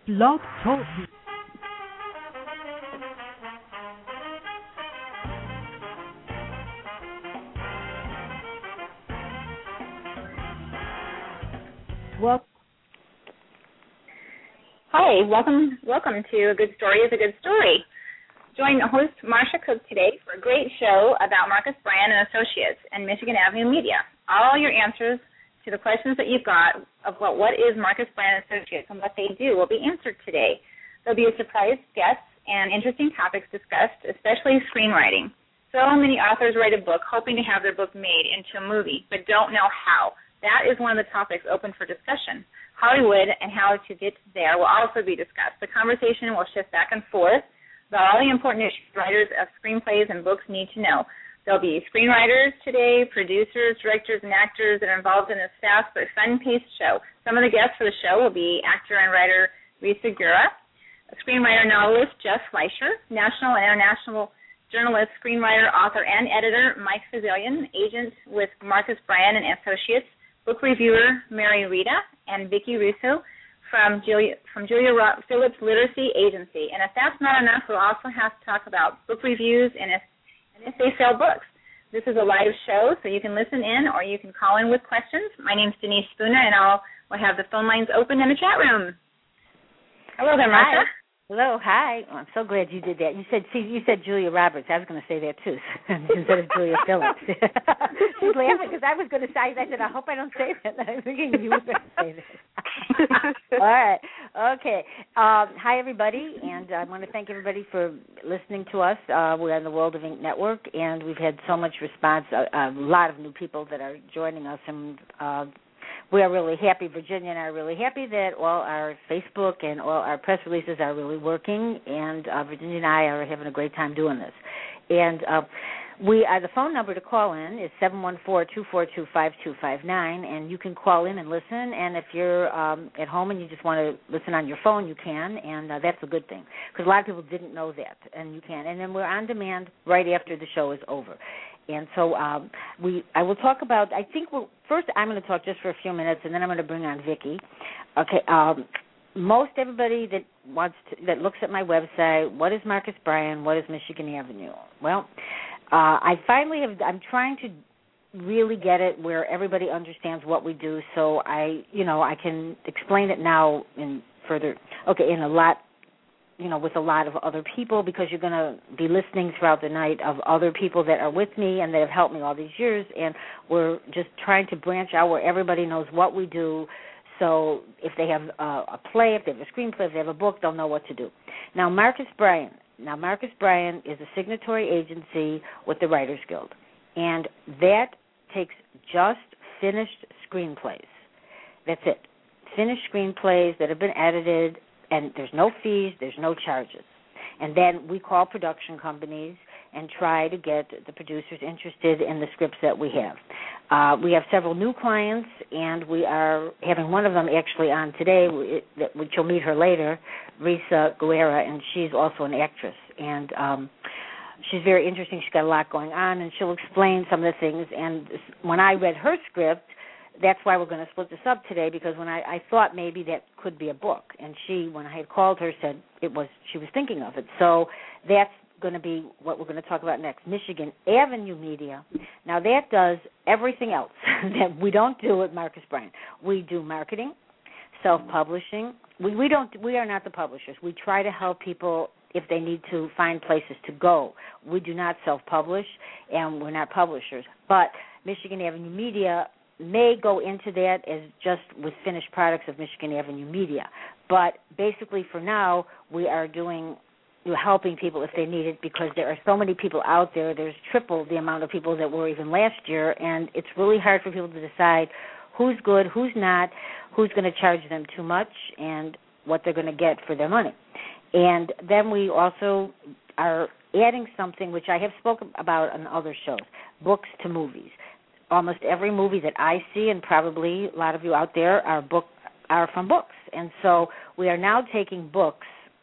Blog Talk. Well, hi, welcome to A Good Story is a Good Story. Join host Marsha Cook today for a great show about Marcus Bryan and Associates and Michigan Avenue Media. All your answers to the questions that you've got about what is Marcus Bryan and Associates and what they do will be answered today. There'll be a surprise guest and interesting topics discussed, especially screenwriting. So many authors write a book hoping to have their book made into a movie, but don't know how. That is one of the topics open for discussion. Hollywood and how to get there will also be discussed. The conversation will shift back and forth about all the important issues writers of screenplays and books need to know. There'll be screenwriters today, producers, directors, and actors that are involved in this fast but fun-paced show. Some of the guests for the show will be actor and writer Risa Gura, screenwriter novelist Jeff Fleischer, national and international journalist, screenwriter, author, and editor Mike Fazilian, agent with Marcus Bryan and Associates, book reviewer Mary Rita, and Vicki Russo from Julia Phillips Literacy Agency. And if that's not enough, we'll also have to talk about book reviews and if they sell books. This is a live show, so you can listen in or you can call in with questions. My name's Denise Spooner, and we'll have the phone lines open in the chat room. Hello there, Marsha. Hello, hi. Oh, I'm so glad you did that. You said Julia Roberts. I was going to say that too, instead of Julia Phillips. She's laughing because I was going to say that. I said, I hope I don't say that. I'm thinking you were going to say that. All right. Okay. Hi, everybody, and I want to thank everybody for listening to us. We're on the World of Ink Network, and we've had so much response, a lot of new people that are joining us, and we are really happy, Virginia and I are really happy that all our Facebook and all our press releases are really working, and Virginia and I are having a great time doing this. And the phone number to call in is 714-242-5259, and you can call in and listen, and if you're at home and you just want to listen on your phone, you can, and that's a good thing, because a lot of people didn't know that, and you can. And then we're on demand right after the show is over. And so I will talk about, first I'm going to talk just for a few minutes, and then I'm going to bring on Vicki. Okay, most everybody that looks at my website, what is Marcus Bryan, what is Michigan Avenue? Well, I'm trying to really get it where everybody understands what we do, so I can explain it now in a lot, with a lot of other people, because you're going to be listening throughout the night of other people that are with me and that have helped me all these years, and we're just trying to branch out where everybody knows what we do, so if they have a play, if they have a screenplay, if they have a book, they'll know what to do. Now, Marcus Bryan is a signatory agency with the Writers Guild, and that takes just finished screenplays. That's it. Finished screenplays that have been edited, and there's no fees, there's no charges. And then we call production companies and try to get the producers interested in the scripts that we have. We have several new clients, and we are having one of them actually on today, which you'll meet her later, Risa Guerra, and she's also an actress. And she's very interesting. She's got a lot going on, and she'll explain some of the things. And when I read her script, that's why we're going to split this up today, because when I thought maybe that could be a book, and she, when I had called her, said she was thinking of it. So that's going to be what we're going to talk about next. Michigan Avenue Media. Now that does everything else that we don't do at Marcus Bryan. We do marketing, self-publishing. We are not the publishers. We try to help people if they need to find places to go. We do not self-publish, and we're not publishers. But Michigan Avenue Media may go into that as just with finished products of Michigan Avenue Media. But basically for now, we are helping people if they need it, because there are so many people out there. There's triple the amount of people that were even last year, and it's really hard for people to decide who's good, who's not, who's going to charge them too much, and what they're going to get for their money. And then we also are adding something which I have spoken about on other shows, books to movies. Almost every movie that I see, and probably a lot of you out there, are from books. And so we are now taking books,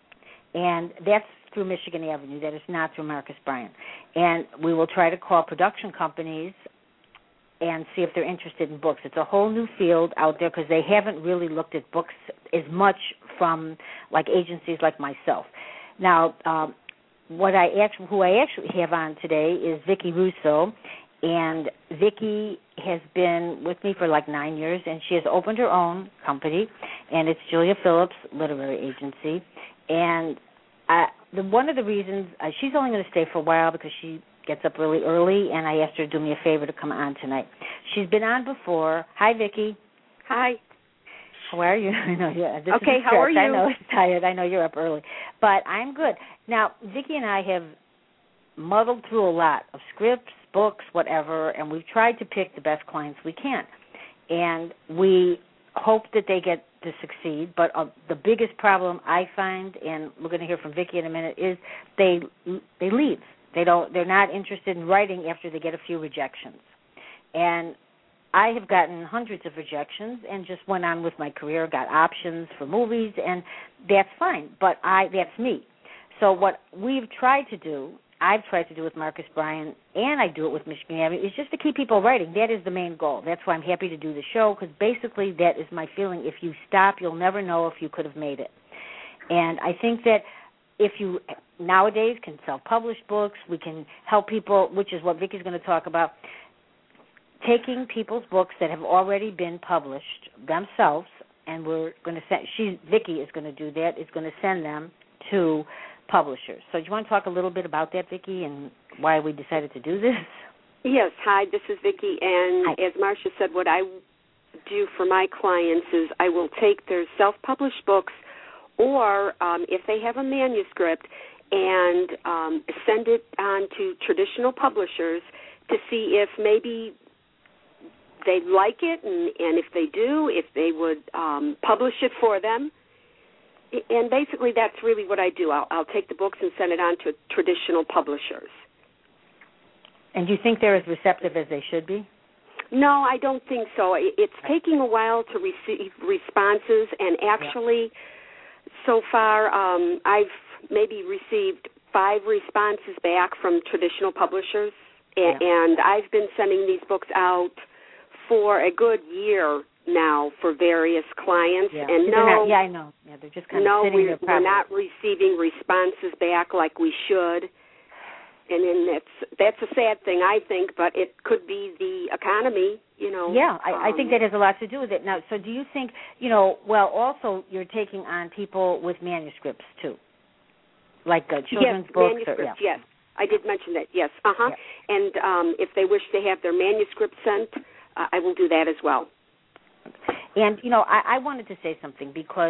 and that's through Michigan Avenue. That is not through Marcus Bryan. And we will try to call production companies and see if they're interested in books. It's a whole new field out there because they haven't really looked at books as much from like agencies like myself. Now, who I actually have on today is Vicki Russo, and Vicki has been with me for like 9 years, and she has opened her own company, and it's Julia Phillips Literary Agency. And one of the reasons she's only going to stay for a while because she gets up really early, and I asked her to do me a favor to come on tonight. She's been on before. Hi, Vicki. Hi. How are you? I know you're okay. How are you? I know it's tired. I know you're up early, but I'm good. Now, Vicki and I have muddled through a lot of scripts, books, whatever, and we've tried to pick the best clients we can, and we hope that they get to succeed. But the biggest problem I find, and we're going to hear from Vicki in a minute, is they leave. They're not interested in writing after they get a few rejections. And I have gotten hundreds of rejections and just went on with my career, got options for movies, and that's fine. But that's me. So what I've tried to do with Marcus Bryan, and I do it with Michigan Avenue, is just to keep people writing. That is the main goal. That's why I'm happy to do the show, because basically that is my feeling. If you stop, you'll never know if you could have made it. And I think that if you nowadays can self-publish books, we can help people, which is what Vicki's going to talk about, taking people's books that have already been published themselves, and we're going to send, Vicki is going to do that, is going to send them to publishers. So do you want to talk a little bit about that, Vicki, and why we decided to do this? Yes. Hi, this is Vicki, and as Marcia said, what I do for my clients is I will take their self-published books, or if they have a manuscript, and send it on to traditional publishers to see if maybe they like it, and if they do, if they would publish it for them. And basically that's really what I do. I'll take the books and send it on to traditional publishers. And do you think they're as receptive as they should be? No, I don't think so. It's taking a while to receive responses, and actually so far I've maybe received 5 responses back from traditional publishers, and I've been sending these books out for a good year now for various clients. And I know. Yeah, they're just kind of sitting there. We're not receiving responses back like we should. And then that's a sad thing, I think, but it could be the economy, you know. Yeah, I think that has a lot to do with it. Now, so do you think, also you're taking on people with manuscripts, too, like children's books? Manuscripts, yes. I did mention that, yes. Yeah. And if they wish to have their manuscript sent, I will do that as well. And, I wanted to say something because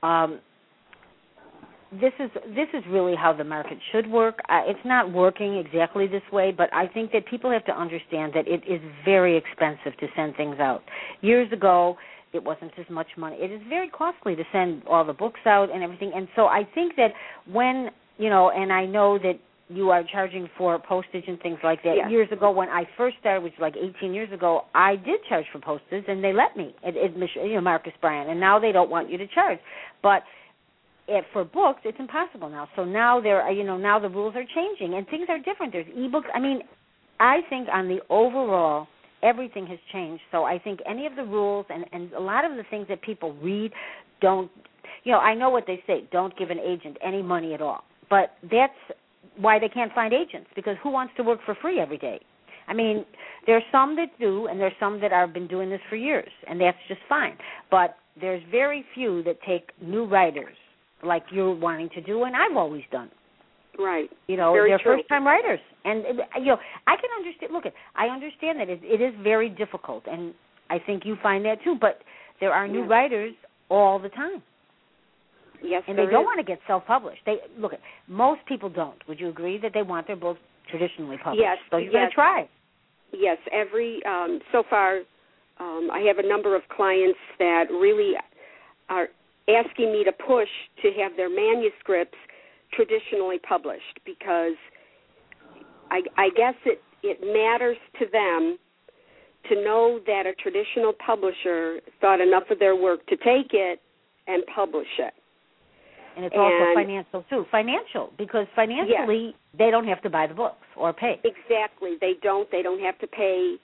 this is really how the market should work. It's not working exactly this way, but I think that people have to understand that it is very expensive to send things out. Years ago, it wasn't as much money. It is very costly to send all the books out and everything. And so I think that when, and I know that you are charging for postage and things like that. Yes. Years ago when I first started, which was like 18 years ago, I did charge for postage, and they let me at Marcus Bryan, and now they don't want you to charge. But for books, it's impossible now. So now now the rules are changing, and things are different. There's e-books. I mean, I think on the overall, everything has changed. So I think any of the rules and a lot of the things that people read don't, I know what they say, don't give an agent any money at all. But that's why they can't find agents, because who wants to work for free every day? I mean, there's some that do, and there's some that have been doing this for years, and that's just fine. But there's very few that take new writers like you're wanting to do, and I've always done. Right. They're first-time writers. And, I can understand. Look, I understand that it is very difficult, and I think you find that too, but there are new writers all the time. Yes, and they don't want to get self-published. Most people don't. Would you agree that they want their books traditionally published? Yes. So you're going to try. Yes. So far, I have a number of clients that really are asking me to push to have their manuscripts traditionally published, because I guess it matters to them to know that a traditional publisher thought enough of their work to take it and publish it. And it's also financial, too. Because financially, they don't have to buy the books or pay. Exactly. They don't have to pay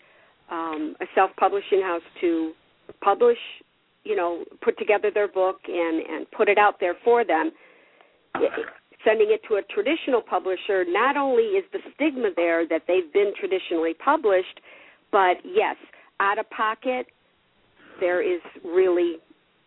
a self-publishing house to publish, put together their book and put it out there for them. Sending it to a traditional publisher, not only is the stigma there that they've been traditionally published, but yes, out of pocket, there is really,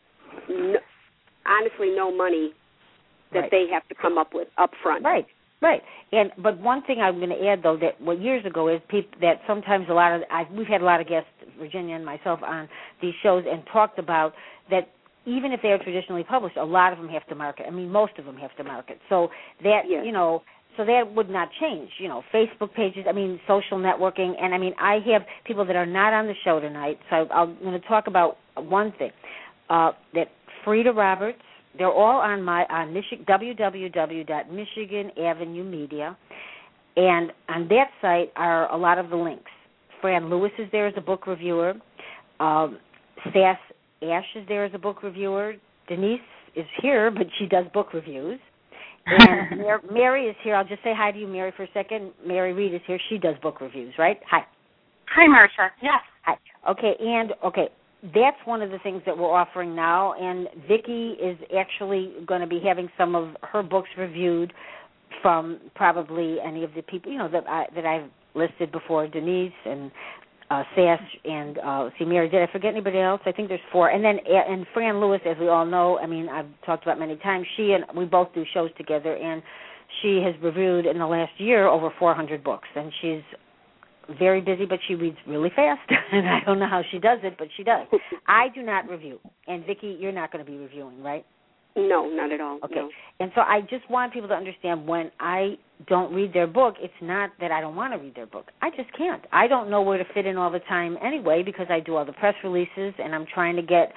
honestly, no money that they have to come up with up front. Right. But one thing I'm going to add, though, that years ago is that sometimes we've had a lot of guests, Virginia and myself, on these shows and talked about that even if they are traditionally published, a lot of them have to market. I mean, most of them have to market. So that, so that would not change. Facebook pages, social networking. And, I have people that are not on the show tonight, so I'm going to talk about one thing, that Frida Roberts, they're all on www.Michigan Avenue Media, and on that site are a lot of the links. Fran Lewis is there as a book reviewer. Sass Ash is there as a book reviewer. Denise is here, but she does book reviews. And Mary is here. I'll just say hi to you, Mary, for a second. Mary Reed is here. She does book reviews, right? Hi. Hi, Marcia. Yes. Hi. Okay, that's one of the things that we're offering now, and Vicki is actually going to be having some of her books reviewed from probably any of the people, that I've listed before, Denise and Sash and Mary. Did I forget anybody else? I think there's 4. And then Fran Lewis, as we all know, I've talked about many times, she and we both do shows together, and she has reviewed in the last year over 400 books, and she's very busy, but she reads really fast, and I don't know how she does it, but she does. I do not review. And, Vicki, you're not going to be reviewing, right? No, not at all. Okay. No. And so I just want people to understand when I don't read their book, it's not that I don't want to read their book. I just can't. I don't know where to fit in all the time anyway because I do all the press releases, and I'm trying to get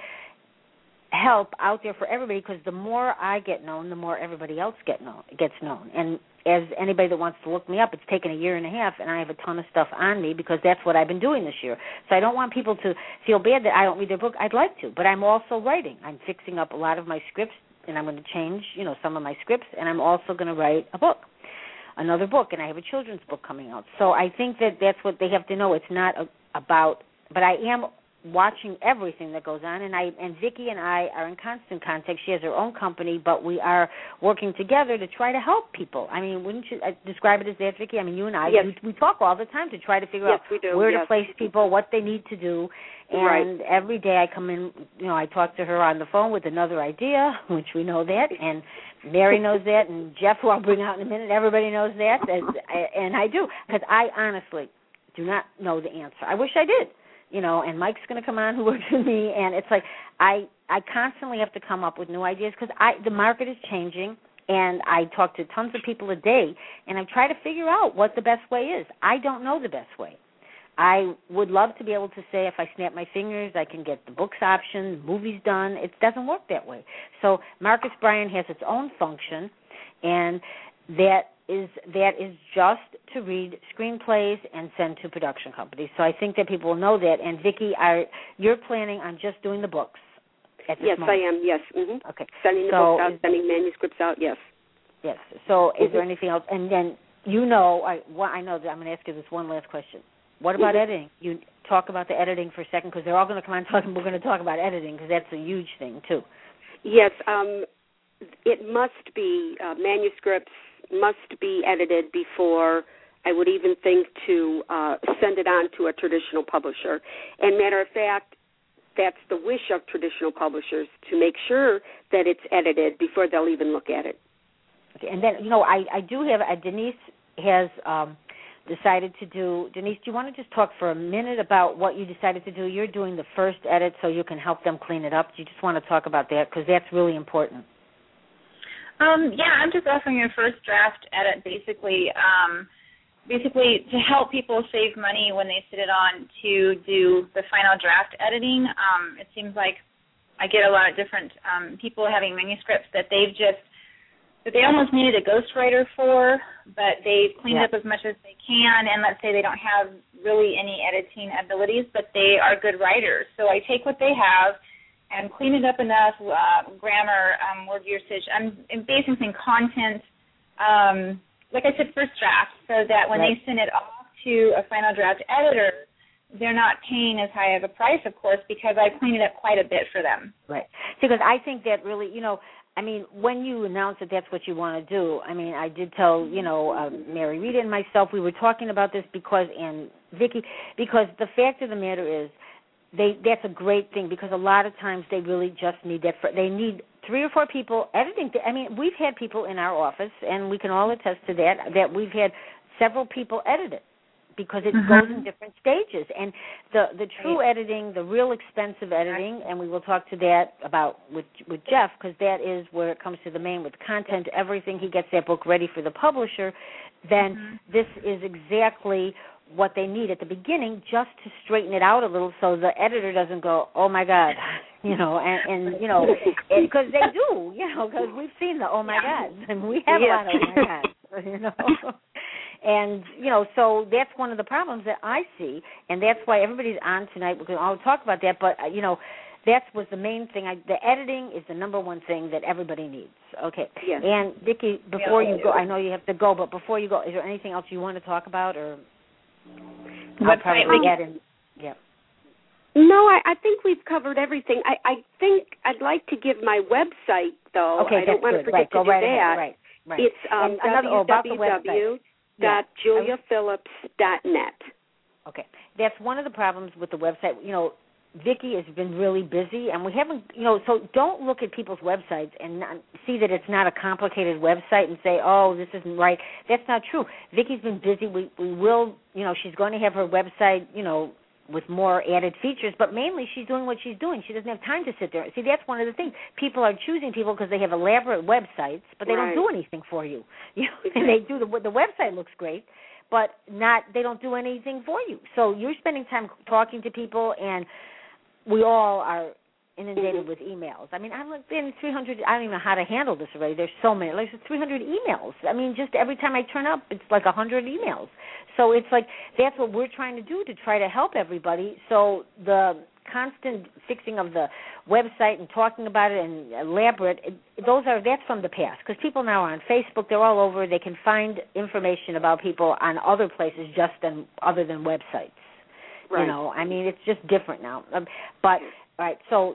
help out there for everybody because the more I get known, the more everybody else gets known. And as anybody that wants to look me up, it's taken a year and a half, and I have a ton of stuff on me because that's what I've been doing this year. So I don't want people to feel bad that I don't read their book. I'd like to, but I'm also writing. I'm fixing up a lot of my scripts, and I'm going to change, some of my scripts, and I'm also going to write another book, and I have a children's book coming out. So I think that's what they have to know. It's not about, but I am watching everything that goes on, and Vicki and I are in constant contact. She has her own company, but we are working together to try to help people. Wouldn't you describe it as that, Vicki? You and I, yes. we talk all the time to try to figure out where to place people, what they need to do, and every day I come in, I talk to her on the phone with another idea, which we know that, and Mary knows that, and Jeff, who I'll bring out in a minute, everybody knows that, and I do, because I honestly do not know the answer. I wish I did. And Mike's going to come on who works with me, and it's like I constantly have to come up with new ideas because the market is changing, and I talk to tons of people a day, and I try to figure out what the best way is. I don't know the best way. I would love to be able to say if I snap my fingers, I can get the books option, movies done. It doesn't work that way. So Marcus Bryan has its own function, and that is just to read screenplays and send to production companies. So I think that people will know that. And Vicki, you're planning on just doing the books at this moment? Yes, I am. Yes. Mm-hmm. Okay. Sending the books out, sending manuscripts out. Yes. Yes. So is there anything else? And then I know that I'm going to ask you this one last question. What about editing? You talk about the editing for a second because they're all going to come on talking. We're going to talk about editing because that's a huge thing too. Yes. It must be manuscripts must be edited before I would even think to send it on to a traditional publisher. And matter of fact, that's the wish of traditional publishers, to make sure that it's edited before they'll even look at it. Okay, and then, I do have, Denise has decided to do, Denise, do you want to just talk for a minute about what you decided to do? You're doing the first edit so you can help them clean it up. Do you just want to talk about that? Because that's really important. I'm just offering a first draft edit basically to help people save money when they sit it on to do the final draft editing. It seems like I get a lot of different people having manuscripts that they almost needed a ghostwriter for, but they've cleaned up as much as they can, and let's say they don't have really any editing abilities, but they are good writers. So I take what they have and clean it up enough, grammar, word usage. I'm basing some content, like I said, first draft, so that when they send it off to a final draft editor, they're not paying as high of a price, of course, because I cleaned it up quite a bit for them. Right. Because I think that really, I mean, when you announce that that's what you want to do, I mean, I did tell, Mary Rita and myself, we were talking about this and Vicki, because the fact of the matter is, that's a great thing, because a lot of times they really just need that. They need 3 or 4 people editing. I mean, we've had people in our office, and we can all attest to that we've had several people edit it, because it goes in different stages. And the true editing, the real expensive editing, and we will talk to that about with Jeff, because that is where it comes to the main, with content, everything. He gets that book ready for the publisher. Then this is exactly what they need at the beginning, just to straighten it out a little, so the editor doesn't go, oh my God, and because they do, because we've seen the oh my God, and we have a lot of oh my God, and so that's one of the problems that I see, and that's why everybody's on tonight. We're going to all talk about that, but that was the main thing. The editing is the number one thing that everybody needs. Okay. Yes. And Vicki, before you go, I know you have to go, but before you go, is there anything else you want to talk about, or? I'll probably get in. Yeah. No, I think we've covered everything. I think I'd like to give my website, though. Okay, I don't want to forget to do that. Right. It's www.juliaphillips.net. Okay. That's one of the problems with the website. Vicki has been really busy, and we haven't, so don't look at people's websites and not see that it's not a complicated website and say, oh, this isn't right. That's not true. Vicki's been busy. We will, she's going to have her website, with more added features, but mainly she's doing what she's doing. She doesn't have time to sit there. See, that's one of the things. People are choosing people because they have elaborate websites, but they don't do anything for you. And they do the website looks great, but they don't do anything for you. So you're spending time talking to people, and we all are inundated with emails. I mean, I've been 300. I don't even know how to handle this already. There's so many. There's 300 emails. I mean, just every time I turn up, it's like 100 emails. So it's like that's what we're trying to do to try to help everybody. So the constant fixing of the website and talking about it and elaborate, that's from the past, because people now are on Facebook. They're all over. They can find information about people on other places other than websites. Right. I mean, it's just different now. But all right, so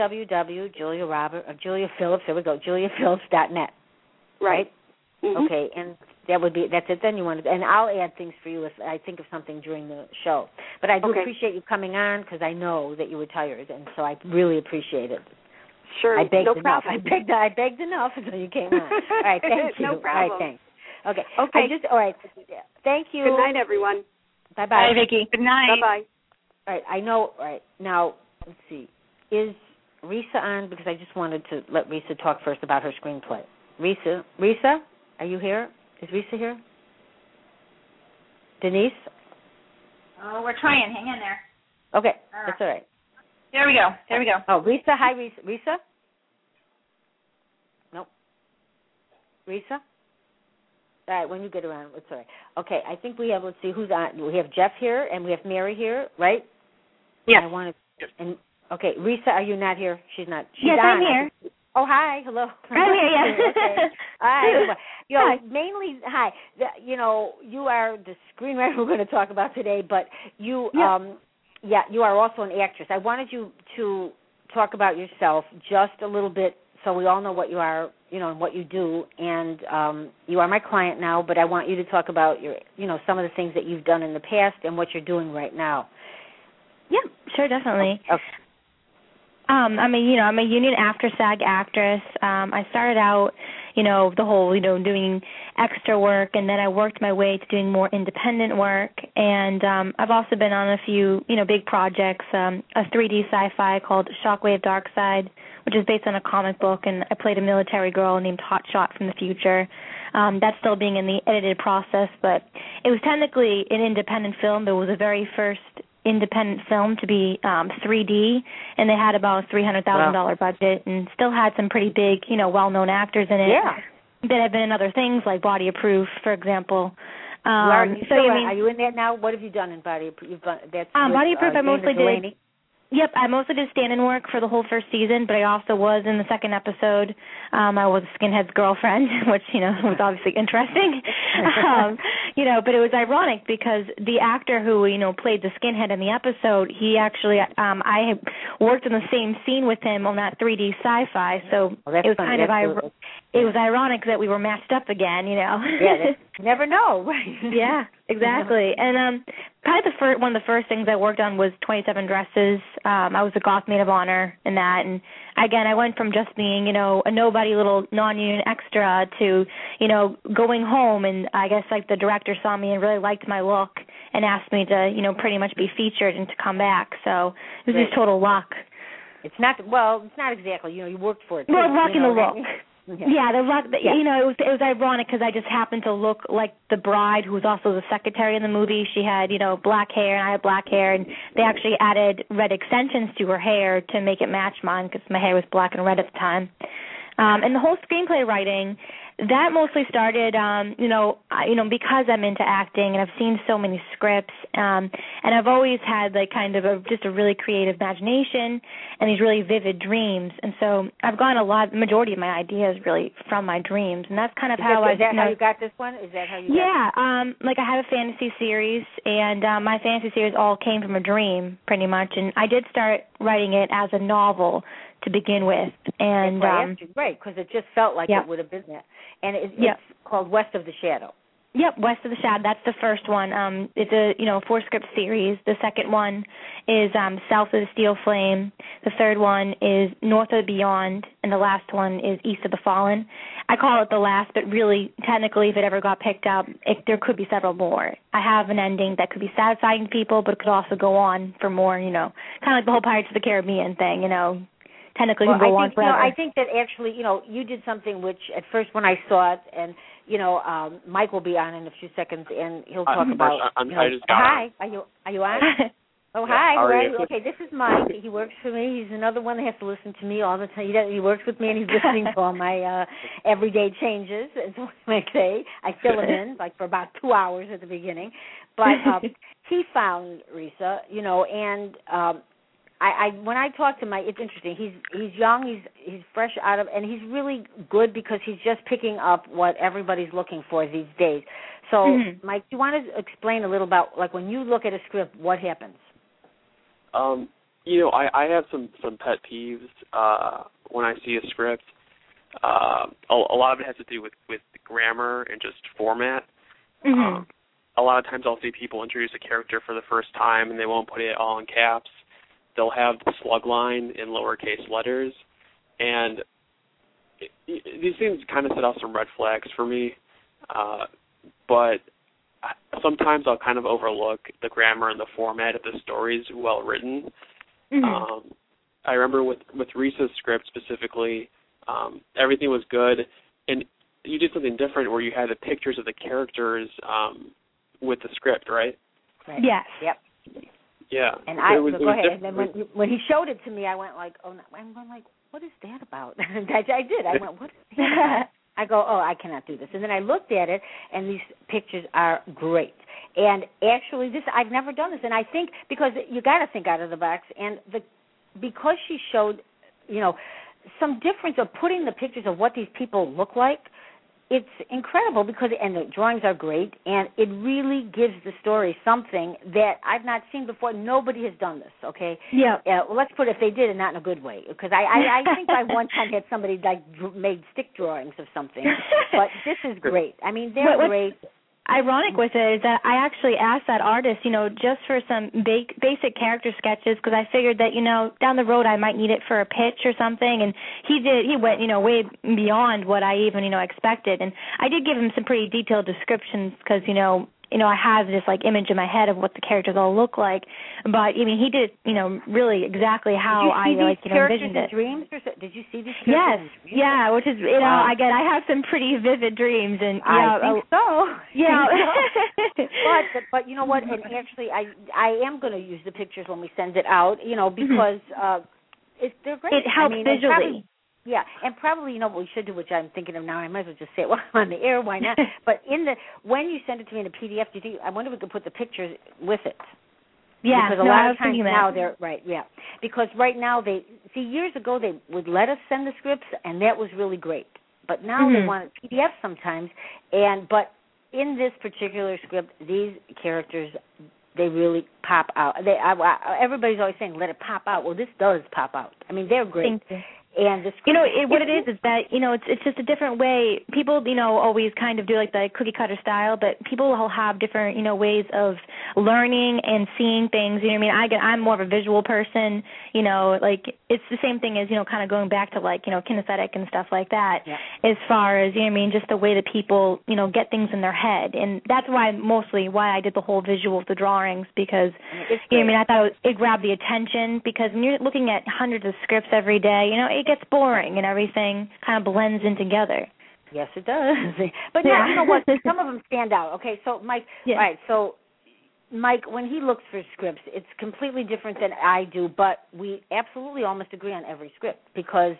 juliaphillips.net. Right. Mm-hmm. Okay, and that's it then. And I'll add things for you if I think of something during the show. But I do appreciate you coming on, because I know that you were tired, and so I really appreciate it. Sure, I begged no enough. problem. I begged enough until you came on. All right, thank you. No problem. All right, thanks. Okay. All right. Thank you. Good night, everyone. Bye-bye. Bye, Vicki. Good night. Bye-bye. All right, I know. All right, now, let's see. Is Risa on? Because I just wanted to let Risa talk first about her screenplay. Risa, are you here? Is Risa here? Denise? Oh, we're trying. Hang in there. Okay, that's all right. There we go. Oh, Risa. Hi, Risa? Nope. Risa? All right, when you get around, it's all right. Okay, I think we have, let's see, who's on. We have Jeff here, and we have Mary here, right? Yes. Okay, Risa, are you not here? She's not. Yes, on. I'm here. Oh, hi. Hello. I'm here, yeah. Okay. Hi. Mainly, hi. You are the screenwriter we're going to talk about today, but you, you are also an actress. I wanted you to talk about yourself just a little bit, so we all know what you are, and what you do. And you are my client now, but I want you to talk about your, some of the things that you've done in the past and what you're doing right now. Yeah, sure, definitely. Okay. I'm a union after SAG actress. I started out, the whole, doing extra work, and then I worked my way to doing more independent work. And I've also been on a few, big projects, a 3D sci-fi called Shockwave Darkside, which is based on a comic book, and I played a military girl named Hotshot from the future. That's still being in the edited process, but it was technically an independent film, but it was the very first independent film to be 3D, and they had about a $300,000 budget, and still had some pretty big, well-known actors in it. Yeah. That have been in other things like Body of Proof, for example. Are you in that now? What have you done in Body of Proof? Body of Proof, I mostly did. Yep, I mostly did stand-in work for the whole first season, but I also was in the second episode. I was a skinhead's girlfriend, which, was obviously interesting. But it was ironic because the actor who, played the skinhead in the episode, he actually, I worked in the same scene with him on that 3D sci-fi, so it was kind of it was ironic that we were matched up again, Yeah, never know. Yeah, exactly. And probably one of the first things I worked on was 27 Dresses. I was a goth maid of honor in that, and again, I went from just being, a nobody little non-union extra to, going home, and I guess like the director saw me and really liked my look and asked me to, pretty much be featured and to come back. So it was just total luck. It's not exactly, you worked for it. Well, luck in the look. Yeah, the luck. Yeah. It was ironic because I just happened to look like the bride, who was also the secretary in the movie. She had, black hair, and I had black hair, and they actually added red extensions to her hair to make it match mine because my hair was black and red at the time. And the whole screenplay writing, that mostly started, because I'm into acting and I've seen so many scripts, and I've always had like kind of just a really creative imagination and these really vivid dreams, and so I've gotten the majority of my ideas really from my dreams, and that's kind of how Is that how you got this one? Is that how you? Yeah, like I have a fantasy series, and my fantasy series all came from a dream, pretty much, and I did start writing it as a novel to begin with, and right, because it just felt like it would have been that, and it's called West of the Shadow. Yep, West of the Shadow. That's the first one. It's a 4-script series. The second one is South of the Steel Flame. The third one is North of the Beyond, and the last one is East of the Fallen. I call it the last, but really, technically, if it ever got picked up, there could be several more. I have an ending that could be satisfying to people, but it could also go on for more. Kind of like the whole Pirates of the Caribbean thing. Technically can go on forever. I think that actually, you did something which at first when I saw it, and Mike will be on in a few seconds, and he'll talk about. I just got hi, are you on? Oh, hi. How are you? Okay, this is Mike. He works for me. He's another one that has to listen to me all the time. He works with me, and he's listening to all my everyday changes, as I say. I fill him in, like, for about 2 hours at the beginning. But he found Risa, and I when I talk to Mike, it's interesting. He's young, he's fresh out of, and he's really good because he's just picking up what everybody's looking for these days. So, Mike, do you want to explain a little about, like, when you look at a script, what happens? I have some pet peeves when I see a script. A lot of it has to do with grammar and just format. A lot of times I'll see people introduce a character for the first time and they won't put it all in caps. They'll have the slug line in lowercase letters, and these things kind of set off some red flags for me. But sometimes I'll kind of overlook the grammar and the format if the story's well written. I remember with Risa's script specifically, everything was good, and you did something different where you had the pictures of the characters with the script, right? Yes. Yep. Yeah. And go ahead. And then when he showed it to me, I went like, oh, no. I'm going like, what is that about? I did. I went, what is that about? I go, oh, I cannot do this. And then I looked at it, and these pictures are great. And actually, I've never done this. And I think because you got to think out of the box, and because she showed, some difference of putting the pictures of what these people look like, it's incredible and the drawings are great, and it really gives the story something that I've not seen before. Nobody has done this, okay? Yeah. Well, let's put it, if they did, and not in a good way, because I think I one time had somebody made stick drawings of something, but this is great. I mean, they're great. Ironic with it is that I actually asked that artist, just for some basic character sketches, because I figured that, down the road I might need it for a pitch or something, and he went, way beyond what I even, expected, and I did give him some pretty detailed descriptions because, I have this image in my head of what the characters all look like, but he did, really exactly how I envisioned it. Dreams? Did you see these characters? Yes, yeah, which is I have some pretty vivid dreams, and I think so. Yeah, but you know what? And actually, I am going to use the pictures when we send it out, because they're great. It helps visually. Yeah, and probably, what we should do, which I'm thinking of now, I might as well just say it while I'm on the air, why not? But when you send it to me in a PDF, I wonder if we could put the pictures with it. Yeah, because a lot of times now they're right. Yeah, because right now years ago they would let us send the scripts, and that was really great. But now they want PDF sometimes, but in this particular script, these characters, they really pop out. Everybody's always saying, let it pop out. Well, this does pop out. I mean, they're great. Thank you. And the you know, what it is that, you know, it's just a different way. People, you know, always kind of do like the cookie cutter style, but people will have different, you know, ways of learning and seeing things. You know what I mean? I'm more of a visual person, you know, like it's the same thing as, you know, kind of going back to like, you know, kinesthetic and stuff like that, as far as, you know what I mean, just the way that people, you know, get things in their head. And that's why I did the whole visual of the drawings, because, you know what I mean, I thought it grabbed the attention, because when you're looking at hundreds of scripts every day, you know, it gets boring and everything kind of blends in together. Yes, it does. But now, you know what? Some of them stand out. Okay, so Mike, all right, so Mike, when he looks for scripts, it's completely different than I do, but we absolutely almost agree on every script, because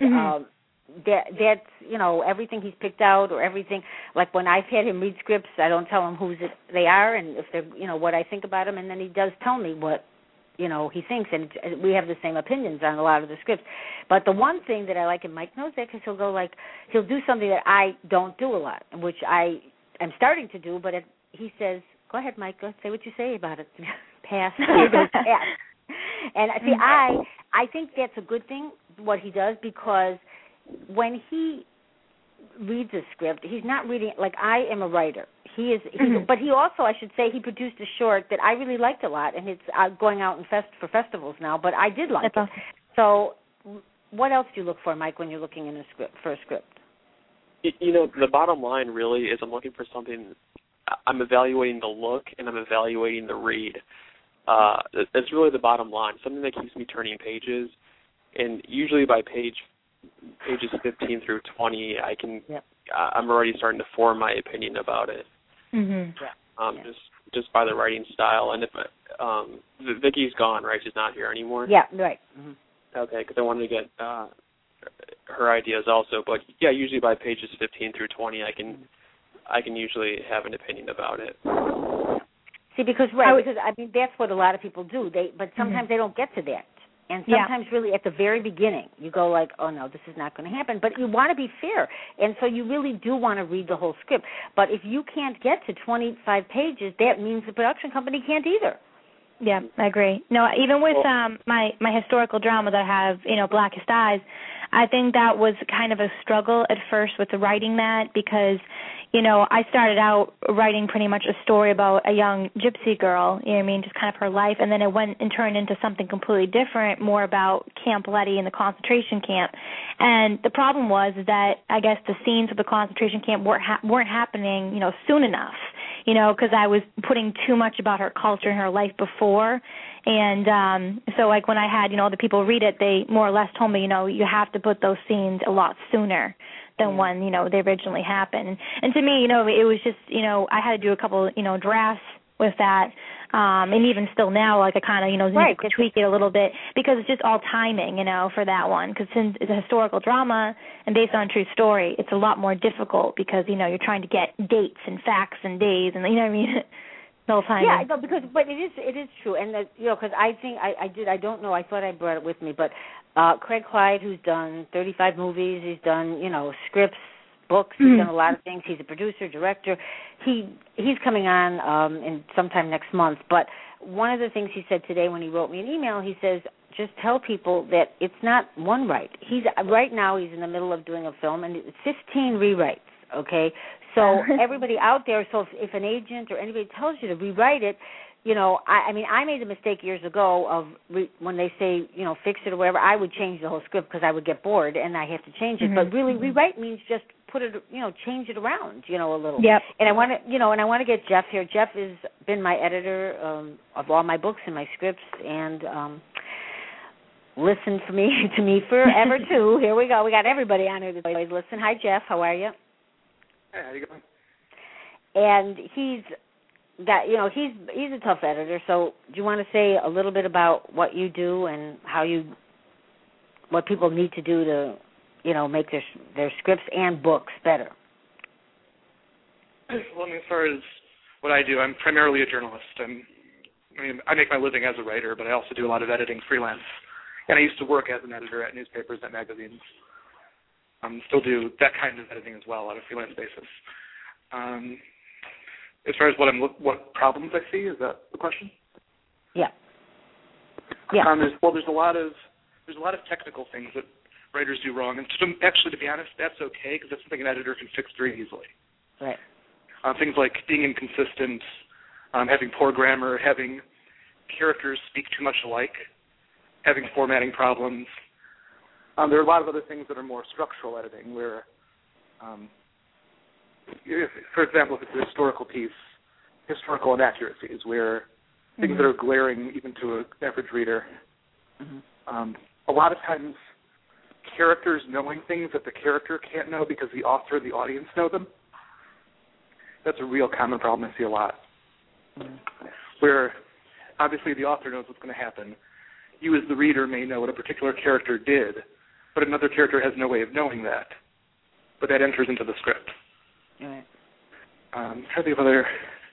that's, you know, everything he's picked out or everything. Like when I've had him read scripts, I don't tell him they are and if they're, you know, what I think about them, and then he does tell me what, you know, he thinks, and we have the same opinions on a lot of the scripts. But the one thing that I like, and Mike knows that, because he'll do something that I don't do a lot, which I am starting to do, but he says, go ahead, Mike, go say what you say about it. Pass. Here goes pass. And see, I think that's a good thing, what he does, because when he reads a script, he's not reading, like I am a writer. He is, but he also, I should say, he produced a short that I really liked a lot, and it's going out for festivals now, but I did like it. So what else do you look for, Mike, when you're looking for a script? You know, the bottom line really is I'm looking for something, I'm evaluating the look and I'm evaluating the read. That's really the bottom line, something that keeps me turning pages, and usually by pages 15 through 20, I'm already starting to form my opinion about it. Just by the writing style. And if Vicky's gone, right? She's not here anymore. Yeah, right. Okay, because I wanted to get her ideas also. But yeah, usually by pages 15 through 20, I can usually have an opinion about it. See, because I mean that's what a lot of people do. But sometimes they don't get to that. And sometimes really at the very beginning, you go like, oh, no, this is not going to happen. But you want to be fair. And so you really do want to read the whole script. But if you can't get to 25 pages, that means the production company can't either. Yeah, I agree. No, even with my historical drama that I have, you know, Blackest Eyes, I think that was kind of a struggle at first with writing that, because, you know, I started out writing pretty much a story about a young gypsy girl, you know what I mean, just kind of her life, and then it went and turned into something completely different, more about Camp Letty and the concentration camp. And the problem was that I guess the scenes of the concentration camp weren't happening, you know, soon enough, you know, because I was putting too much about her culture and her life before. And so, like, when I had, you know, the people read it, they more or less told me, you know, you have to put those scenes a lot sooner than when, you know, they originally happened. And to me, you know, it was just, you know, I had to do a couple, you know, drafts with that. And even still now, like, I kind of, you know, need to tweak it a little bit, because it's just all timing, you know, for that one. Because since it's a historical drama and based on a true story, it's a lot more difficult because, you know, you're trying to get dates and facts and days and, you know what I mean? The whole time. Yeah, no, but it is true. And, you know, because I think I don't know, I thought I brought it with me, but Craig Clyde, who's done 35 movies, he's done, you know, scripts, books, he's done a lot of things. He's a producer, director. He's coming on in sometime next month. But one of the things he said today when he wrote me an email, he says, just tell people that it's not one write. Right now he's in the middle of doing a film, and it's 15 rewrites, okay? So everybody out there, so if an agent or anybody tells you to rewrite it, you know, I mean, I made a mistake years ago of when they say, you know, fix it or whatever, I would change the whole script because I would get bored and I have to change it. But really, rewrite means just put it, you know, change it around, you know, a little. Yep. And I want to, you know, get Jeff here. Jeff has been my editor of all my books and my scripts, and listened to me forever too. Here we go. We got everybody on here that always listen. Hi, Jeff. How are you? Hey, how you going? And he's a tough editor. So do you want to say a little bit about what you do and what people need to do to, you know, make their scripts and books better? Well, I mean, as far as what I do, I'm primarily a journalist. I'm I mean, I make my living as a writer, but I also do a lot of editing freelance. And I used to work as an editor at newspapers and magazines. Still do that kind of editing as well on a freelance basis. As far as what problems I see, is that the question? Yeah. Yeah. There's a lot of technical things that writers do wrong, and actually, to be honest, that's okay because that's something an editor can fix very easily. Right. Things like being inconsistent, having poor grammar, having characters speak too much alike, having formatting problems. There are a lot of other things that are more structural editing where, for example, if it's a historical piece, historical inaccuracies where things that are glaring even to an average reader. A lot of times characters knowing things that the character can't know because the author and the audience know them. That's a real common problem I see a lot. Where obviously the author knows what's going to happen. You as the reader may know what a particular character did, but another character has no way of knowing that. But that enters into the script. Right. Trying to think of other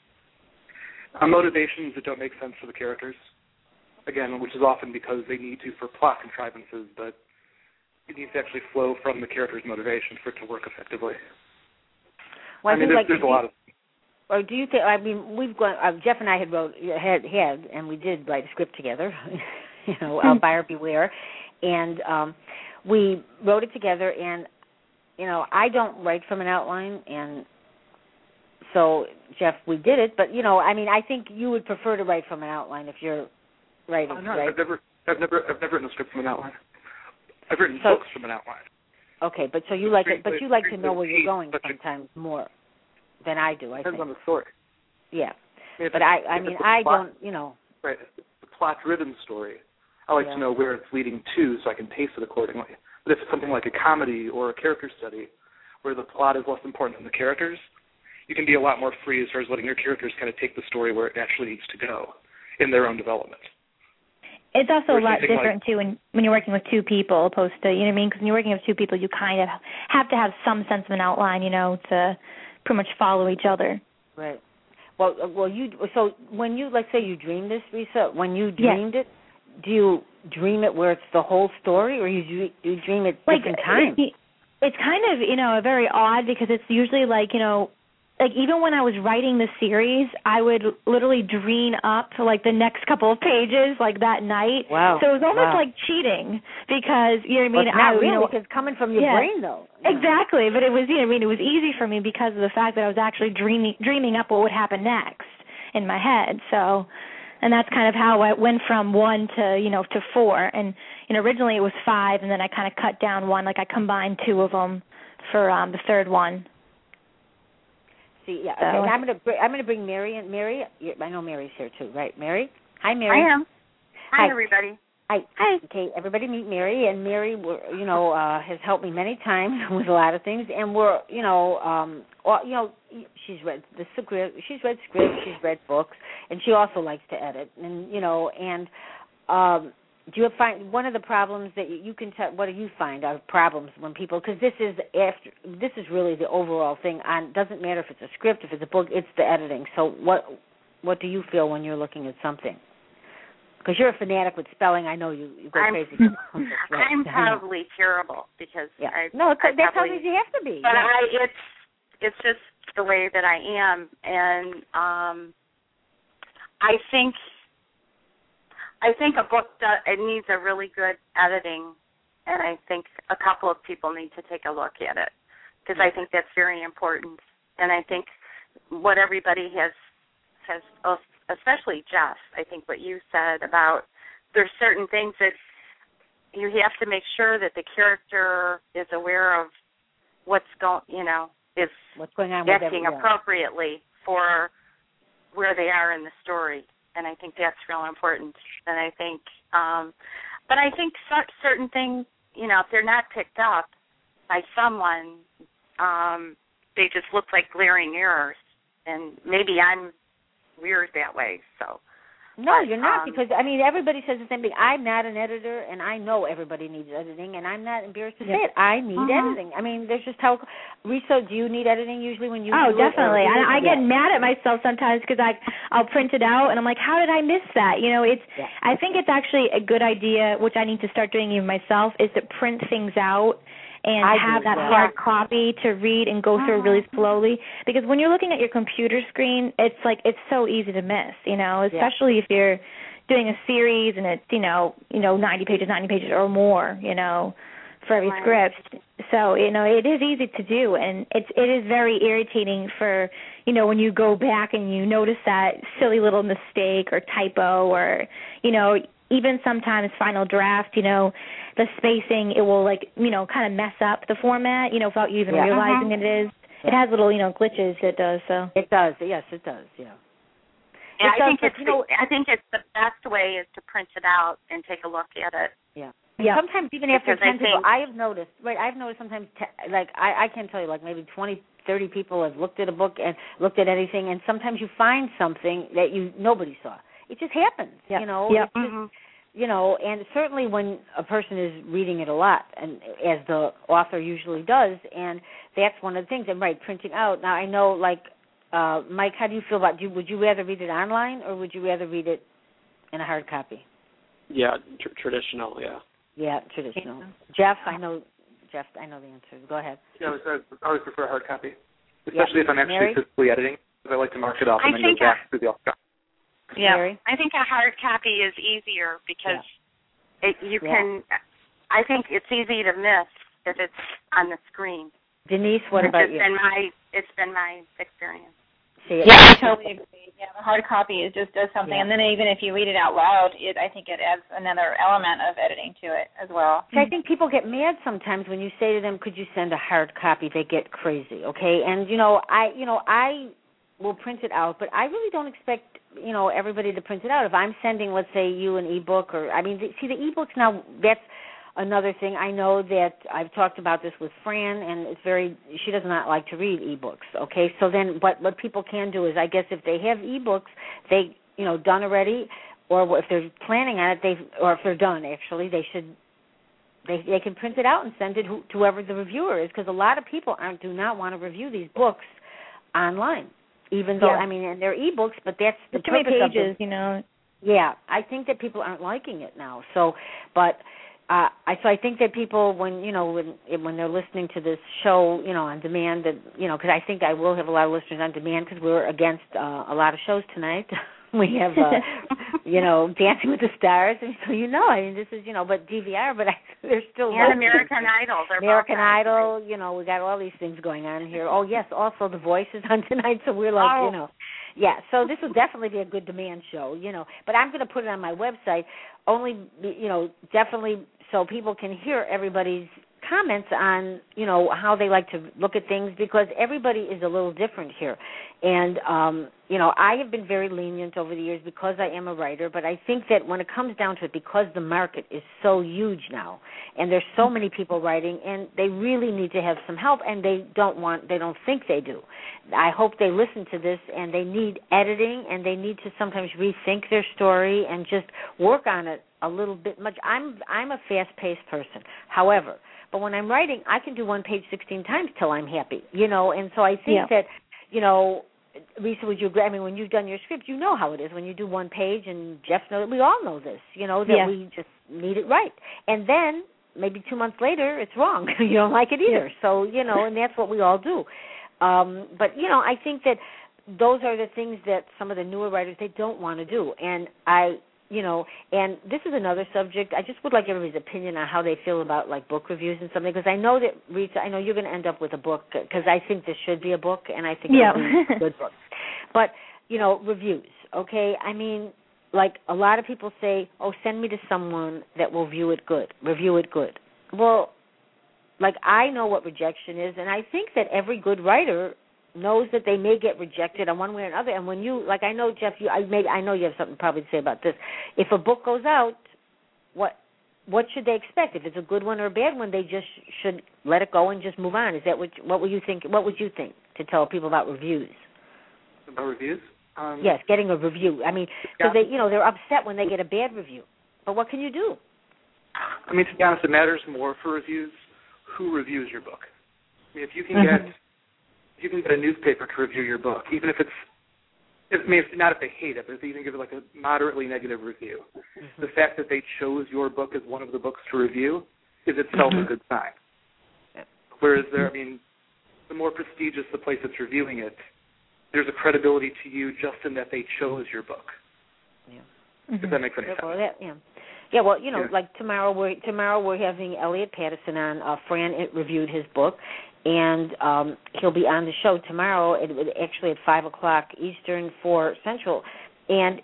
motivations that don't make sense for the characters. Again, which is often because they need to for plot contrivances, but it needs to actually flow from the character's motivation for it to work effectively. Well, there's a lot of. Or do you think? I mean, we've gone. Jeff and I had, and we did write a script together. Buyer Beware, and we wrote it together. And I don't write from an outline, and so Jeff, we did it. But I think you would prefer to write from an outline if you're writing. No, right? I've never written a script from an outline. I've written books from an outline. Okay, but so you like it, but you like to know where you're going sometimes more than I do. I depends think. on the story. Yeah, but I don't. Right, if it's a plot-driven story, I like to know where it's leading to so I can pace it accordingly. But if it's something like a comedy or a character study where the plot is less important than the characters, you can be a lot more free as far as letting your characters kind of take the story where it actually needs to go in their own development. It's also a lot different, too, when you're working with two people opposed to, you know what I mean? Because when you're working with two people, you kind of have to have some sense of an outline, to pretty much follow each other. Right. Well, so when you, let's say you dreamed this, Risa, when you dreamed it, do you dream it where it's the whole story, or you dream it different times? It's kind of, very odd because it's usually like even when I was writing the series, I would literally dream up the next couple of pages that night. Wow. So it was almost like cheating because Well, it's not really, because it's coming from your brain though. Exactly, but it was it was easy for me because of the fact that I was actually dreaming up what would happen next in my head. So, and that's kind of how I went from 1 to 4. And originally it was 5, and then I kind of cut down 1. I combined 2 of them for the third one. Yeah, okay. I'm gonna bring Mary in. Mary, I know Mary's here too, right? Mary, hi, Mary. I am. Hi, everybody. Hi. Okay, everybody meet Mary, and Mary, has helped me many times with a lot of things, and she's read the script, she's read scripts, she's read books, and she also likes to edit, and do you find one of the problems that you can tell? What do you find are problems when people? Because this is really the overall thing. Doesn't matter if it's a script, if it's a book, it's the editing. So what do you feel when you're looking at something? Because you're a fanatic with spelling, I know you go crazy. I'm probably terrible because that's how you have to be. But it's just the way that I am, and I think a book it needs a really good editing, and I think a couple of people need to take a look at it because I think that's very important. And I think what everybody has, especially Jeff, I think what you said about there's certain things that you have to make sure that the character is aware of what's going on, acting appropriately for where they are in the story. And I think that's real important. And I think, but I think certain things, if they're not picked up by someone, they just look like glaring errors. And maybe I'm weird that way. So, No, you're not, because, I mean, everybody says the same thing. I'm not an editor, and I know everybody needs editing, and I'm not embarrassed to say it. I need editing. I mean, there's just how... Risa, do you need editing usually when you do definitely. it? I get mad at myself sometimes because I'll print it out, and I'm like, how did I miss that? You know, I think it's actually a good idea, which I need to start doing even myself, is to print things out and have that hard copy to read and go through really slowly. Because when you're looking at your computer screen, it's so easy to miss, you know, especially if you're doing a series and it's, you know, 90 pages or more, you know, for every script. So, you know, it is easy to do, and it is very irritating for, you know, when you go back and you notice that silly little mistake or typo or, you know, even sometimes final draft, you know, the spacing, it will, like, you know, kind of mess up the format, you know, without you even realizing it is. It has little, you know, glitches, it does, so. It does, yes, it does, yeah. Yeah, I think it's the best way is to print it out and take a look at it. Yeah. Yeah. Sometimes even after 10 people, I've noticed sometimes, I can't tell you, like maybe 20, 30 people have looked at a book and looked at anything, and sometimes you find something that nobody saw. It just happens, you know. Yeah. Just, you know, and certainly when a person is reading it a lot, and as the author usually does, and that's one of the things. And printing out. Now I know, like, Mike, how do you feel about? Would you rather read it online or would you rather read it in a hard copy? Yeah, traditional. Yeah. Yeah, traditional. Jeff, I know the answer. Go ahead. Yeah, I always prefer a hard copy, especially if I'm actually physically editing, because I like to mark it off and then go back through the off copy. Yeah, I think a hard copy is easier because you can. I think it's easy to miss if it's on the screen. Denise, what about you? It's been my experience. I totally agree. Yeah, the hard copy just does something, and then even if you read it out loud, I think it adds another element of editing to it as well. See, I think people get mad sometimes when you say to them, "Could you send a hard copy?" They get crazy. Okay, and I will print it out, but I really don't expect everybody to print it out. If I'm sending, let's say, you an ebook, or the ebooks now, that's another thing. I know that I've talked about this with Fran, and she does not like to read ebooks. Okay, so then, but what people can do is, I guess, if they have ebooks, they done already, or if they're planning on it, or if they're done actually, they can print it out and send it to whoever the reviewer is, because a lot of people do not want to review these books online. Even though, and they're ebooks, but that's the too many pages, Yeah, I think that people aren't liking it now. So, but I think that people, when they're listening to this show, on demand, that because I think I will have a lot of listeners on demand, because we're against a lot of shows tonight. We have, Dancing with the Stars, and so this is, but DVR, but there's still and American Idol. American Idol, we got all these things going on here. Oh yes, also The Voice is on tonight, so we're like, yeah. So this will definitely be a good demand show, But I'm going to put it on my website, only, definitely so people can hear everybody's comments on, how they like to look at things, because everybody is a little different here. And, I have been very lenient over the years because I am a writer, but I think that when it comes down to it, because the market is so huge now, and there's so many people writing, and they really need to have some help, and they don't think they do. I hope they listen to this, and they need editing, and they need to sometimes rethink their story and just work on it a little bit much. I'm a fast-paced person. However, but when I'm writing, I can do one page 16 times till I'm happy, and so I think that, Lisa, would you agree? I mean, when you've done your script, you know how it is when you do one page, and Jeff knows, we all know this, that we just need it right. And then maybe 2 months later, it's wrong. You don't like it either. So, and that's what we all do. But, I think that those are the things that some of the newer writers, they don't want to do. And and this is another subject. I just would like everybody's opinion on how they feel about, like, book reviews and something, because I know that, Rita, I know you're going to end up with a book, because I think this should be a book, and I think it'll be a good book. But, reviews, okay? I mean, like, a lot of people say, send me to someone that will review it good. Well, like, I know what rejection is, and I think that every good writer knows that they may get rejected on one way or another. And when you, like, I know, Jeff, I know you have something probably to say about this. If a book goes out, what should they expect? If it's a good one or a bad one, they just should let it go and just move on. Is that what would you think? What would you think to tell people about reviews? About reviews? Yes, getting a review. I mean, because they're upset when they get a bad review. But what can you do? I mean, to be honest, it matters more for reviews who reviews your book. I mean, if you can get a newspaper to review your book, even if it's not if they hate it, but if they even give it like a moderately negative review, the fact that they chose your book as one of the books to review is itself a good sign. Whereas the more prestigious the place that's reviewing it, there's a credibility to you just in that they chose your book. Yeah. If that makes any sense. Yeah, well, like tomorrow we're having Elliot Patterson on. Fran reviewed his book, and he'll be on the show tomorrow. Actually at 5:00 Eastern, 4 Central, and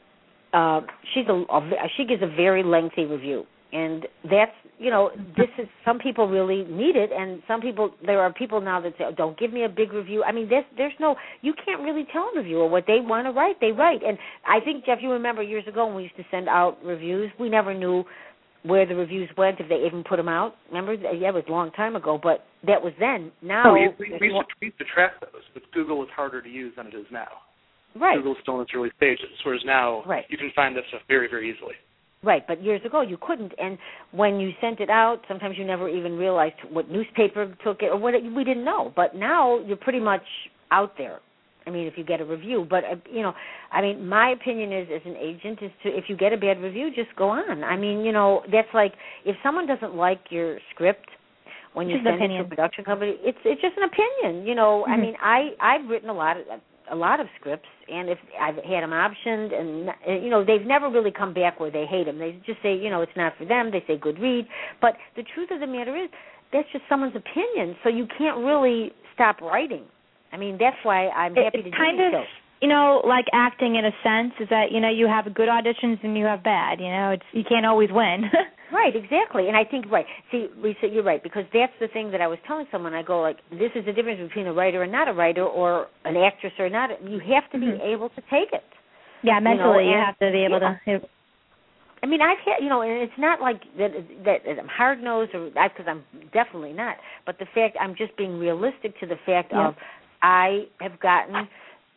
she gives a very lengthy review, and that's this is some people really need it, and there are people now that say, oh, don't give me a big review. I mean, there's no, you can't really tell a reviewer what they want to write. They write, and I think, Jeff, you remember years ago when we used to send out reviews, we never knew where the reviews went, if they even put them out. Remember? Yeah, it was a long time ago, but that was then. Now we used to track those, but Google is harder to use than it is now. Right. Google's still in its early stages, whereas now you can find this stuff very, very easily. Right, but years ago you couldn't, and when you sent it out, sometimes you never even realized what newspaper took it or what we didn't know. But now you're pretty much out there. I mean, if you get a review, but my opinion is, as an agent, is to if you get a bad review, just go on. I mean, that's like if someone doesn't like your script when you send it to a production company, it's just an opinion. I mean, I've written a lot of scripts, and if I've had them optioned, and they've never really come back where they hate them. They just say, it's not for them. They say good read, but the truth of the matter is that's just someone's opinion. So you can't really stop writing. I mean, that's why I'm happy to do this show. Like acting in a sense is that you have good auditions and you have bad. You can't always win. Right, exactly. And I think, see, Lisa, you're right, because that's the thing that I was telling someone. I go, like, this is the difference between a writer and not a writer, or an actress or not. You have to be able to take it. Yeah, mentally you have to be able to. I mean, I've had, and it's not like that I'm hard-nosed, because I'm definitely not, but the fact I'm just being realistic to the fact of I have gotten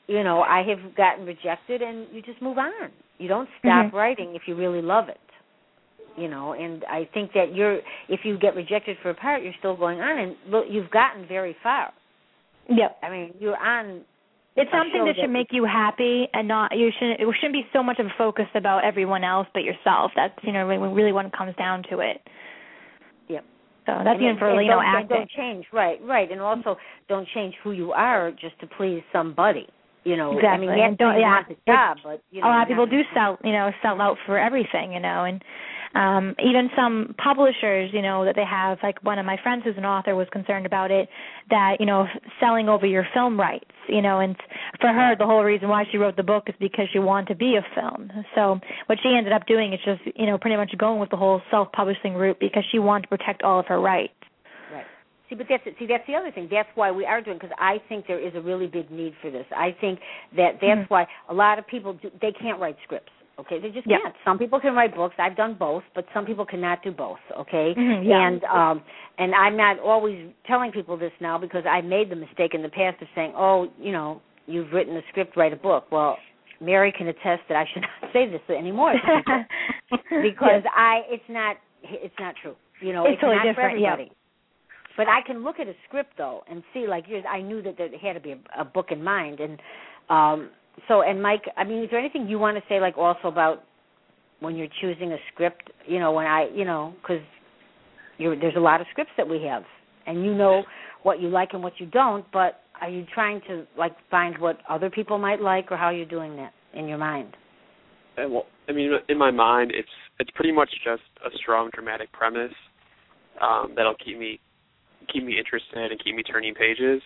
rejected, and you just move on. You don't stop writing if you really love it. And I think that if you get rejected for a part, you're still going on, and look, you've gotten very far. Yep. I mean, you're on. It's something that should make you happy, and it shouldn't be so much of a focus about everyone else but yourself. That's really when it comes down to it. Yep. So that's even for acting. Don't change, right, and also don't change who you are just to please somebody. Exactly. I mean, you don't want the job, but a lot of people do sell out for everything, and even some publishers, that they have, like one of my friends who's an author was concerned about it, that, selling over your film rights, and for her, the whole reason why she wrote the book is because she wanted to be a film. So what she ended up doing is just, pretty much going with the whole self-publishing route because she wanted to protect all of her rights. Right. But that's the other thing. That's why we are doing, because I think there is a really big need for this. I think that's why a lot of people they can't write scripts. Okay, they just can't. Some people can write books. I've done both, but some people cannot do both. Okay, and I'm not always telling people this now because I made the mistake in the past of saying, oh, you've written a script, write a book. Well, Mary can attest that I should not say this anymore to people because it's not true. It's totally not different. For everybody. But I can look at a script though and see, like yours. I knew that there had to be a book in mind, and So, and Mike, I mean, is there anything you want to say, like, also about when you're choosing a script, because there's a lot of scripts that we have, and you know what you like and what you don't, but are you trying to, like, find what other people might like, or how you're doing that in your mind? Well, I mean, in my mind, it's pretty much just a strong dramatic premise that'll keep me interested and keep me turning pages.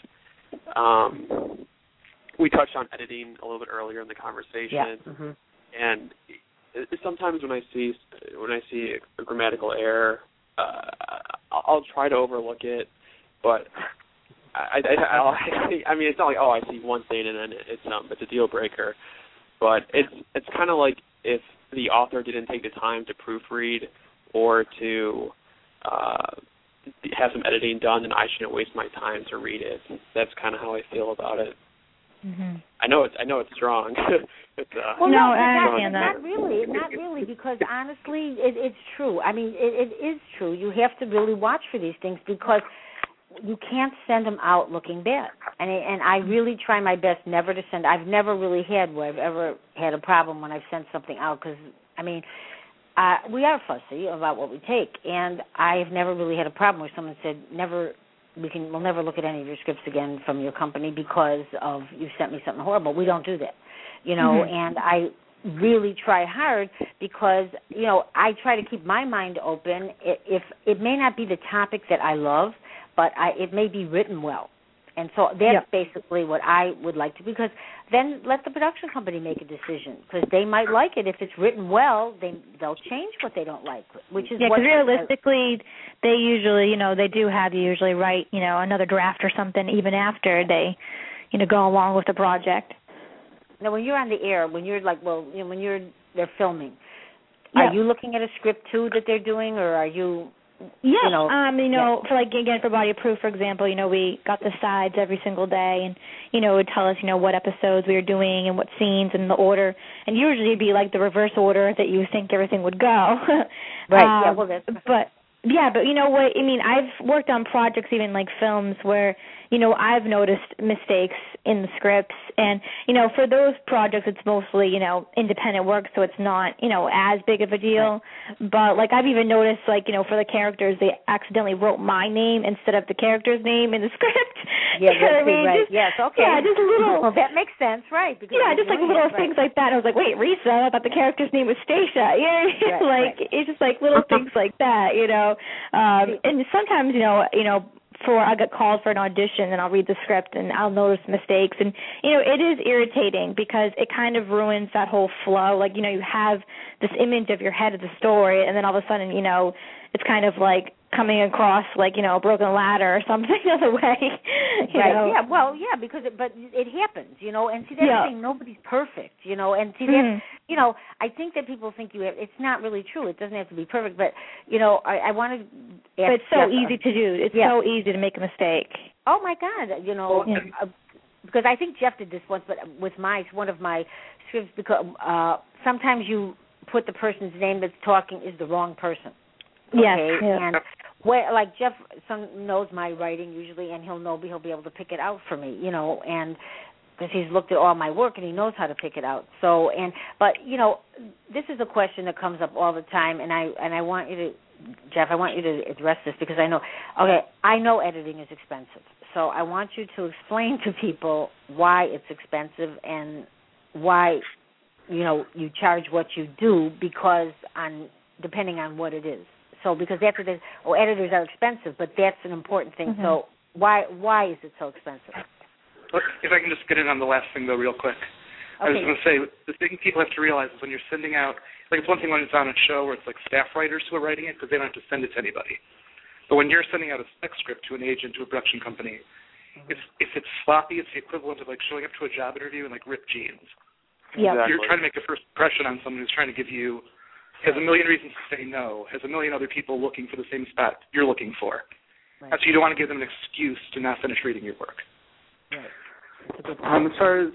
We touched on editing a little bit earlier in the conversation, and sometimes when I see a grammatical error, I'll try to overlook it, but I mean, it's not like I see one thing and then it's a deal breaker, but it's kind of like if the author didn't take the time to proofread or to have some editing done, then I shouldn't waste my time to read it. That's kind of how I feel about it. I know it's strong. Well, no, not really, because honestly, it's true. I mean, it is true. You have to really watch for these things because you can't send them out looking bad. And I really try my best never to send. I've never really had where I've ever had a problem when I've sent something out because, I mean, we are fussy about what we take, and I've never really had a problem where someone said, we'll never look at any of your scripts again from your company because of you sent me something horrible. We don't do that, and I really try hard because, I try to keep my mind open. If it may not be the topic that I love, but it may be written well. And so that's basically what I would like to, because then let the production company make a decision, because they might like it. If it's written well, they'll change what they don't like, which is because realistically, they usually, they do have you usually write, another draft or something even after they, go along with the project. Now, when you're on the air, when you're when they're filming, are you looking at a script too that they're doing, or are you? Yeah, for Body of Proof, for example, we got the sides every single day, and, it would tell us, what episodes we were doing and what scenes and the order, and usually it'd be like the reverse order that you think everything would go. Right, But you know what, I mean, I've worked on projects, even like films, where, I've noticed mistakes in the scripts, and, for those projects, it's mostly, independent work, so it's not, as big of a deal. Right. But, I've even noticed, for the characters, they accidentally wrote my name instead of the character's name in the script. Yeah, right. Yes, okay. Yeah, just a little. Well, that makes sense, right. Just little things like that. I was like, wait, Risa, I thought the character's name was Stacia. It's just little things like that, and sometimes, I get called for an audition and I'll read the script and I'll notice mistakes, and it is irritating because it kind of ruins that whole flow. You have this image of your head of the story, and then all of a sudden it's kind of like coming across a broken ladder or something other way. Right. Yeah, because it happens, and see, that's the thing, nobody's perfect, and see, that's, I think that people think it's not really true. It doesn't have to be perfect, but, I want to ask. But it's so easy to do. It's so easy to make a mistake. Oh, my God, because I think Jeff did this once, but with one of my scripts, because sometimes you put the person's name that's talking is the wrong person. Okay, and Jeff knows my writing usually, and he'll be able to pick it out for me, and because he's looked at all my work and he knows how to pick it out. So, but this is a question that comes up all the time, and I want you to, Jeff, I want you to address this because I know editing is expensive. So I want you to explain to people why it's expensive and why you charge what you do, because depending on what it is. So because that's what editors are expensive, but that's an important thing. Mm-hmm. So why is it so expensive? Look, if I can just get in on the last thing, though, real quick. I was going to say, the thing people have to realize is when you're sending out, it's one thing when it's on a show where it's staff writers who are writing it because they don't have to send it to anybody. But when you're sending out a spec script to an agent, to a production company, if it's sloppy, it's the equivalent of showing up to a job interview in ripped jeans. Yeah, exactly. You're trying to make a first impression on someone who's trying to give you, has a million reasons to say no, has a million other people looking for the same spot you're looking for. Right. So you don't want to give them an excuse to not finish reading your work. Right. As far as...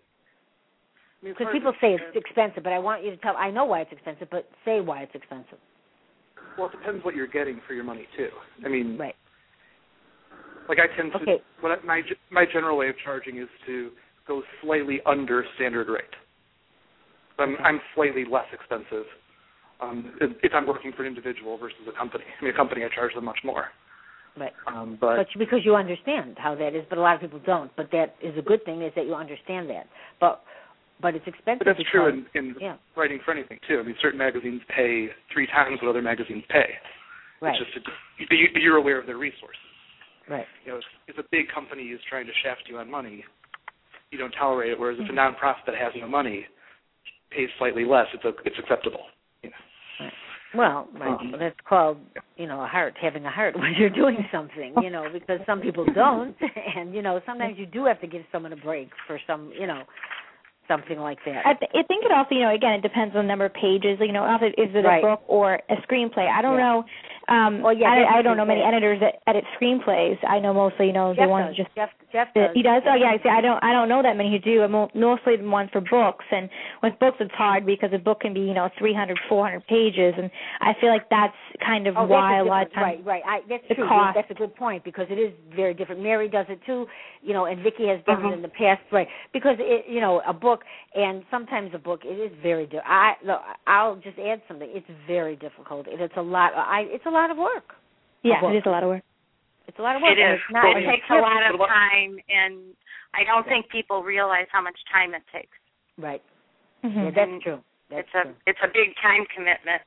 Because people say it's expensive, but I want you to I know why it's expensive, but say why it's expensive. Well, it depends what you're getting for your money, too. I mean... Right. I tend to... My general way of charging is to go slightly under standard rate. I'm slightly less expensive if I'm working for an individual versus a company. I mean, a company, I charge them much more. Right. But because you understand how that is, but a lot of people don't. But that is a good thing, is that you understand that. But it's expensive. But that's true in writing for anything, too. I mean, certain magazines pay 3 times what other magazines pay. Right. It's just you're aware of their resources. Right. If a big company is trying to shaft you on money, you don't tolerate it, whereas if a nonprofit that has no money pays slightly less, it's acceptable. Right. Well, that's called, having a heart when you're doing something, because some people don't, and, sometimes you do have to give someone a break for some, something like that. I think it also, again, it depends on the number of pages, is it a book or a screenplay? I don't know. I don't know many editors that edit screenplays. I know mostly, Jeff they want to just... Jeff does. He does? Oh, yeah. See, I don't know that many who do. I'm mostly the one for books. And with books, it's hard because a book can be, 300, 400 pages. And I feel like that's kind of why a lot of times. Right. That's true. Cost. That's a good point because it is very different. Mary does it too, and Vicki has done it in the past, right? Because, a book, and sometimes a book, it is very difficult. I'll just add something. It's very difficult. It's a lot. It's a lot of work. Yeah, it is a lot of work. It's a lot of work. It is. It takes a lot of time, and I don't think people realize how much time it takes. Right. Mm-hmm. Yeah, that's true. It's a big time commitment.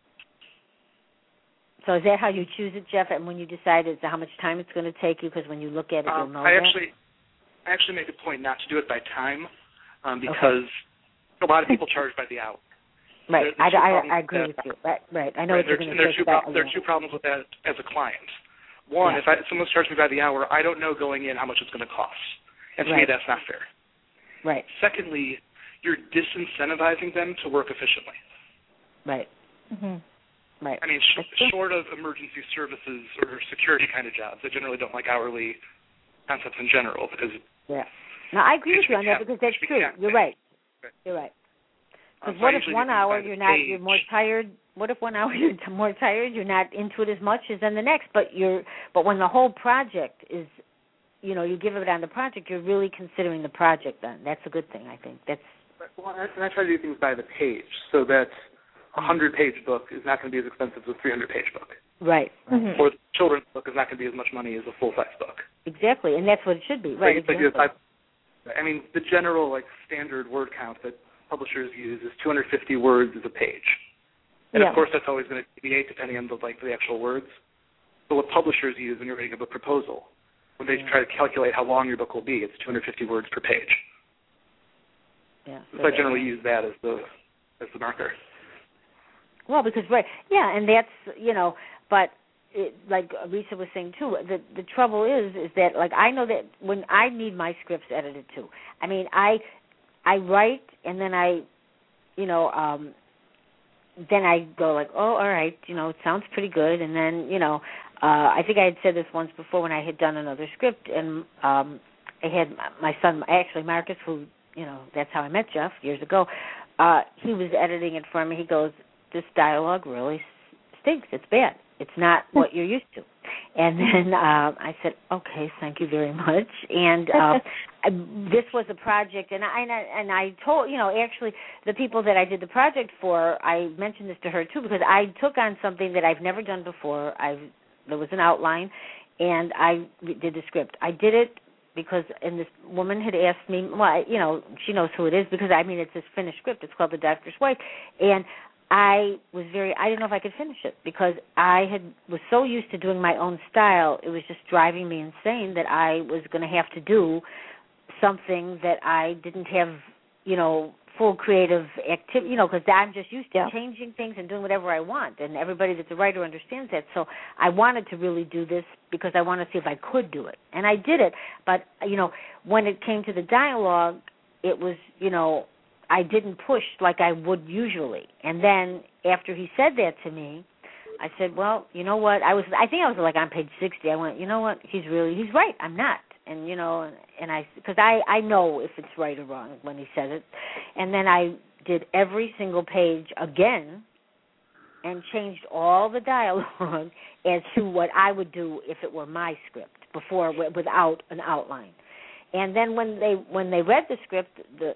So is that how you choose it, Jeff? And when you decide how much time it's going to take you, because when you look at it, you'll know I actually make a point not to do it by time because a lot of people charge by the hour. Right. I agree with you. Right. I know what you're going to say. There are two problems with that as a client. One, if someone's charged me by the hour, I don't know going in how much it's going to cost. And to me, that's not fair. Right. Secondly, you're disincentivizing them to work efficiently. Right. Mm-hmm. Right. I mean, short of emergency services or security kind of jobs, I generally don't like hourly concepts in general because... Yeah. No, I agree with you on that because that's true. You're right. You're right. Because what if 1 hour you're more tired? What if 1 hour you're more tired? You're not into it as much as in the next. But when the whole project is, you give it on the project, you're really considering the project. Then that's a good thing. I think that's. Well, and I try to do things by the page, so that a 100-page book is not going to be as expensive as a 300-page book. Right. Mm-hmm. Or the children's book is not going to be as much money as a full-size book. Exactly, and that's what it should be. Right. Exactly. I mean, the general standard word count that publishers use is 250 words as a page. And of course that's always going to deviate depending on the actual words. So what publishers use when you're writing a book proposal, when they try to calculate how long your book will be, it's 250 words per page. Yeah. So I generally use that as the marker. Well, because and that's but like Lisa was saying too, the trouble is that I know that when I need my scripts edited too. I mean, I write and then then I go all right, it sounds pretty good, and then I think I had said this once before when I had done another script, and I had my son, actually Marcus, who that's how I met Jeff years ago. He was editing it for me. He goes, "This dialogue really stinks. It's bad. It's not what you're used to." And then I said, "Okay, thank you very much." And this was a project, and I told actually the people that I did the project for, I mentioned this to her too because I took on something that I've never done before. There was an outline, and I did the script. I did it because, and this woman had asked me, she knows who it is because it's this finished script. It's called The Doctor's Wife, and I didn't know if I could finish it because I was so used to doing my own style. It was just driving me insane that I was going to have to do something that I didn't have, full creative activity, because I'm just used to changing things and doing whatever I want. And everybody that's a writer understands that. So I wanted to really do this because I wanted to see if I could do it. And I did it. But, when it came to the dialogue, it was, I didn't push like I would usually. And then after he said that to me, I said, well, you know what? I think I was on page 60. I went, you know what? He's right. I'm not. And, because I know if it's right or wrong when he says it. And then I did every single page again and changed all the dialogue as to what I would do if it were my script before without an outline. And then when they read the script, the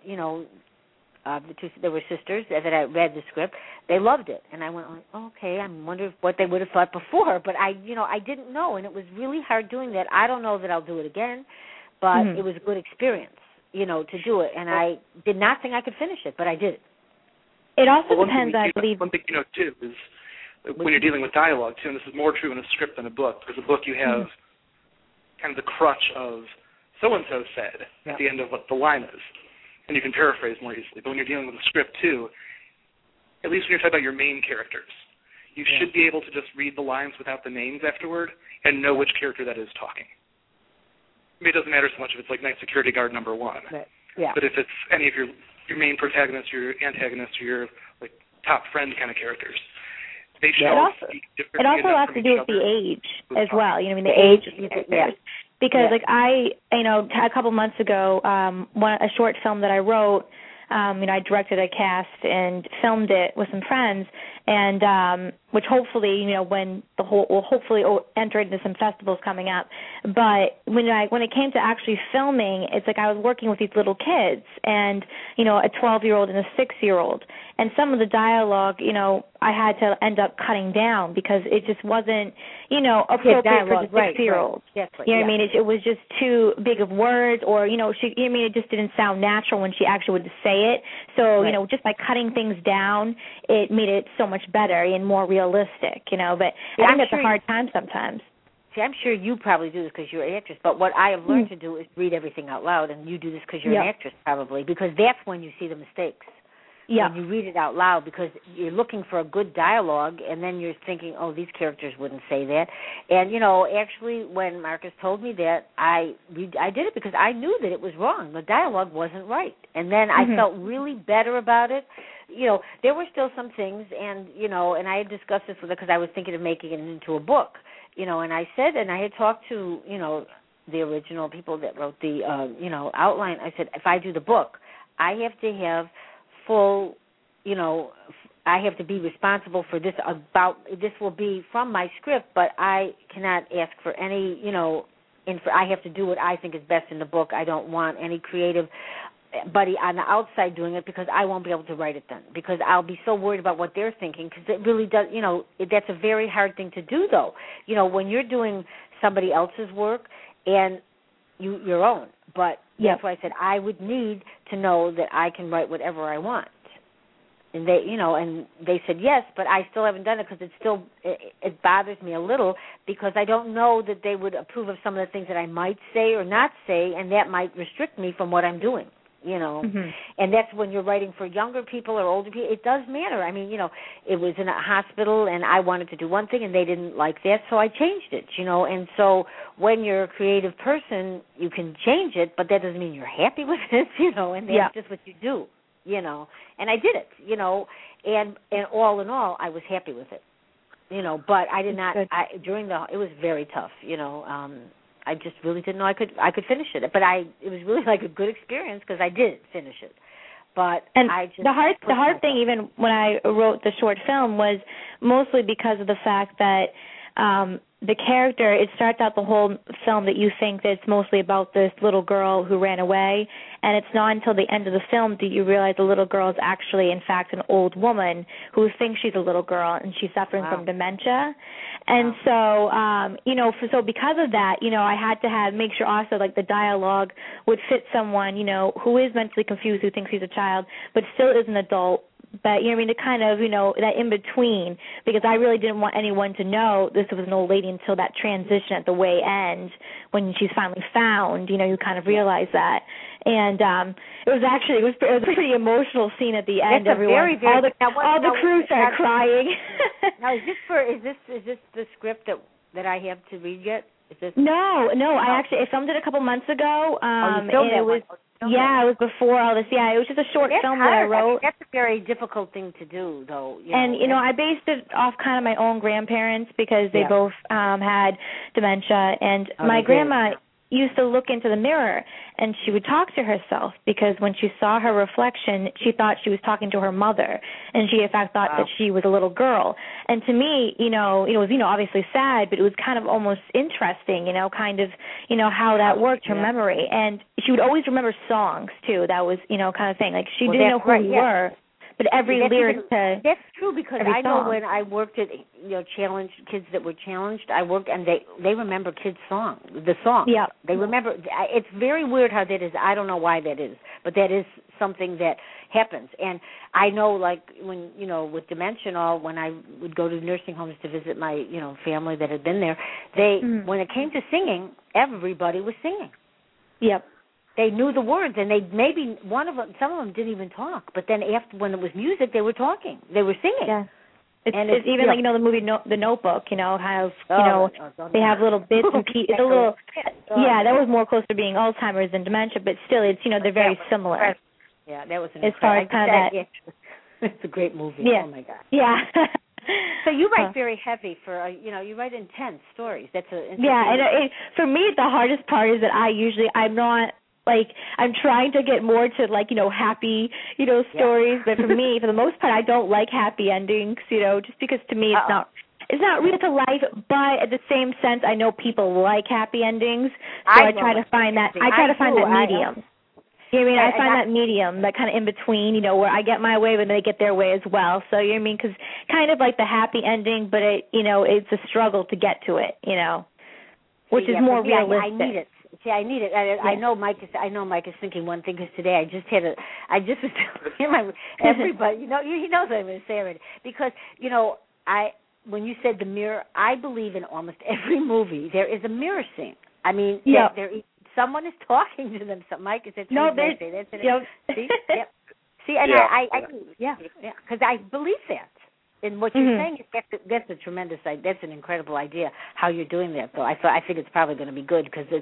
two, there were sisters that I read the script. They loved it, and I went, okay. I wonder what they would have thought before, but I didn't know, and it was really hard doing that. I don't know that I'll do it again, but it was a good experience, to do it. And I did not think I could finish it, but I did. It also depends, I believe. One thing too is when you're dealing with dialogue too, and this is more true in a script than a book. Because a book you have kind of the crutch of so and so said at the end of what the line is. And you can paraphrase more easily. But when you're dealing with a script, too, at least when you're talking about your main characters, you should be able to just read the lines without the names afterward and know which character that is talking. It doesn't matter so much if it's like Night Security Guard number 1. Right. Yeah. But if it's any of your main protagonists, your antagonists, or your top friend kind of characters, they should all speak differently. It also has to do with the age as well. The age of the characters. because like a couple months ago, a short film that I wrote, I directed a cast and filmed it with some friends, and which hopefully, when the whole will hopefully enter into some festivals coming up. But when it came to actually filming, it's like I was working with these little kids, and a 12-year-old and a 6-year-old, and some of the dialogue, I had to end up cutting down because it just wasn't, appropriate for the 6-year-old. Right. You know what I mean? It was just too big of words, or it just didn't sound natural when she actually would say it. So just by cutting things down, it made it so much better and more realistic. But I think that's a hard time sometimes. See, I'm sure you probably do this because you're an actress, but what I have learned to do is read everything out loud, and you do this because you're an actress probably, because that's when you see the mistakes. Yeah. When you read it out loud, because you're looking for a good dialogue, and then you're thinking, oh, these characters wouldn't say that. And, actually, when Marcus told me that, I did it because I knew that it was wrong. The dialogue wasn't right. And then I felt really better about it. There were still some things, and, and I had discussed this with her because I was thinking of making it into a book. And I said, and I had talked to, the original people that wrote the, outline. I said, if I do the book, I have to have full, I have to be responsible for this. This will be from my script, but I cannot ask for any, I have to do what I think is best in the book. I don't want any creative buddy on the outside doing it because I won't be able to write it then, because I'll be so worried about what they're thinking, because it really does, that's a very hard thing to do, though. When you're doing somebody else's work and your own. But that's why I said I would need to know that I can write whatever I want. And they, and they said yes, but I still haven't done it because it bothers me a little, because I don't know that they would approve of some of the things that I might say or not say, and that might restrict me from what I'm doing. And that's when you're writing for younger people or older people. It does matter. I mean, it was in a hospital, and I wanted to do one thing, and they didn't like that, so I changed it, And so when you're a creative person, you can change it, but that doesn't mean you're happy with it, and that's just what you do, And I did it, and all in all, I was happy with it, But I did not. It was very tough, I just really didn't know I could finish it. But it was really like a good experience because I did finish it. But the hard thing, even when I wrote the short film, was mostly because of the fact that the character, it starts out the whole film that you think that it's mostly about this little girl who ran away, and it's not until the end of the film that you realize the little girl is actually, in fact, an old woman who thinks she's a little girl, and she's suffering from dementia. And so, so because of that, I had to make sure also, like, the dialogue would fit someone, who is mentally confused, who thinks he's a child, but still is an adult. But, to kind of, that in-between, because I really didn't want anyone to know this was an old lady until that transition at the way end, when she's finally found, you kind of realize that. And it was a pretty emotional scene at the end. Everyone, all the crew started crying. Now, is this the script that I have to read yet? Is this? No. I filmed it a couple months ago. And it was. Yeah, it was before all this. Yeah, it was just a short film that I wrote. That's a very difficult thing to do, though. And I based it off kind of my own grandparents, because they both had dementia, and my grandma used to look into the mirror, and she would talk to herself, because when she saw her reflection, she thought she was talking to her mother, and she in fact thought that she was a little girl. And to me, it was obviously sad, but it was kind of almost interesting, kind of how that worked, her memory. And she would always remember songs too. That was kind of thing. Like, she didn't know who we were. But every lyric that's true, because I know when I worked at challenged kids that were challenged, I worked, and they remember kids' the song. Yeah, they remember. It's very weird how that is. I don't know why that is, but that is something that happens. And I know, like, when with dementia and all, when I would go to nursing homes to visit my family that had been there, when it came to singing, everybody was singing. Yep. They knew the words, and some of them didn't even talk. But then after, when it was music, they were talking. They were singing. Yeah. It's even like the movie The Notebook. How they have little bits and pieces. It's a little. Yeah, that was more close to being Alzheimer's than dementia, but still, it's they're very similar. Yeah, that was as far as kind of that. It's a great movie. Yeah. Oh my God. Yeah. So you write very heavy for, you write intense stories. That's yeah, and for me, the hardest part is that I'm not, I'm trying to get more to, happy, stories. But for me, for the most part, I don't like happy endings, just because to me it's not real to life, but at the same sense, I know people like happy endings, so I try to find that. I try to find that medium. You know what I mean? I find that medium, that kind of in between, where I get my way, but they get their way as well. So you know what I mean? Because kind of like the happy ending, but it's a struggle to get to it, which is more realistic. I need it. See, I need it. I know Mike is thinking one thing, because today I just was telling everybody. He knows what I'm going to say already, because when you said the mirror, I believe in almost every movie there is a mirror scene. I mean, someone is talking to them. So Mike is no, there's see, see, and because I believe that. And what you're saying is that's a tremendous idea. That's an incredible idea how you're doing that. So I think it's probably going to be good, because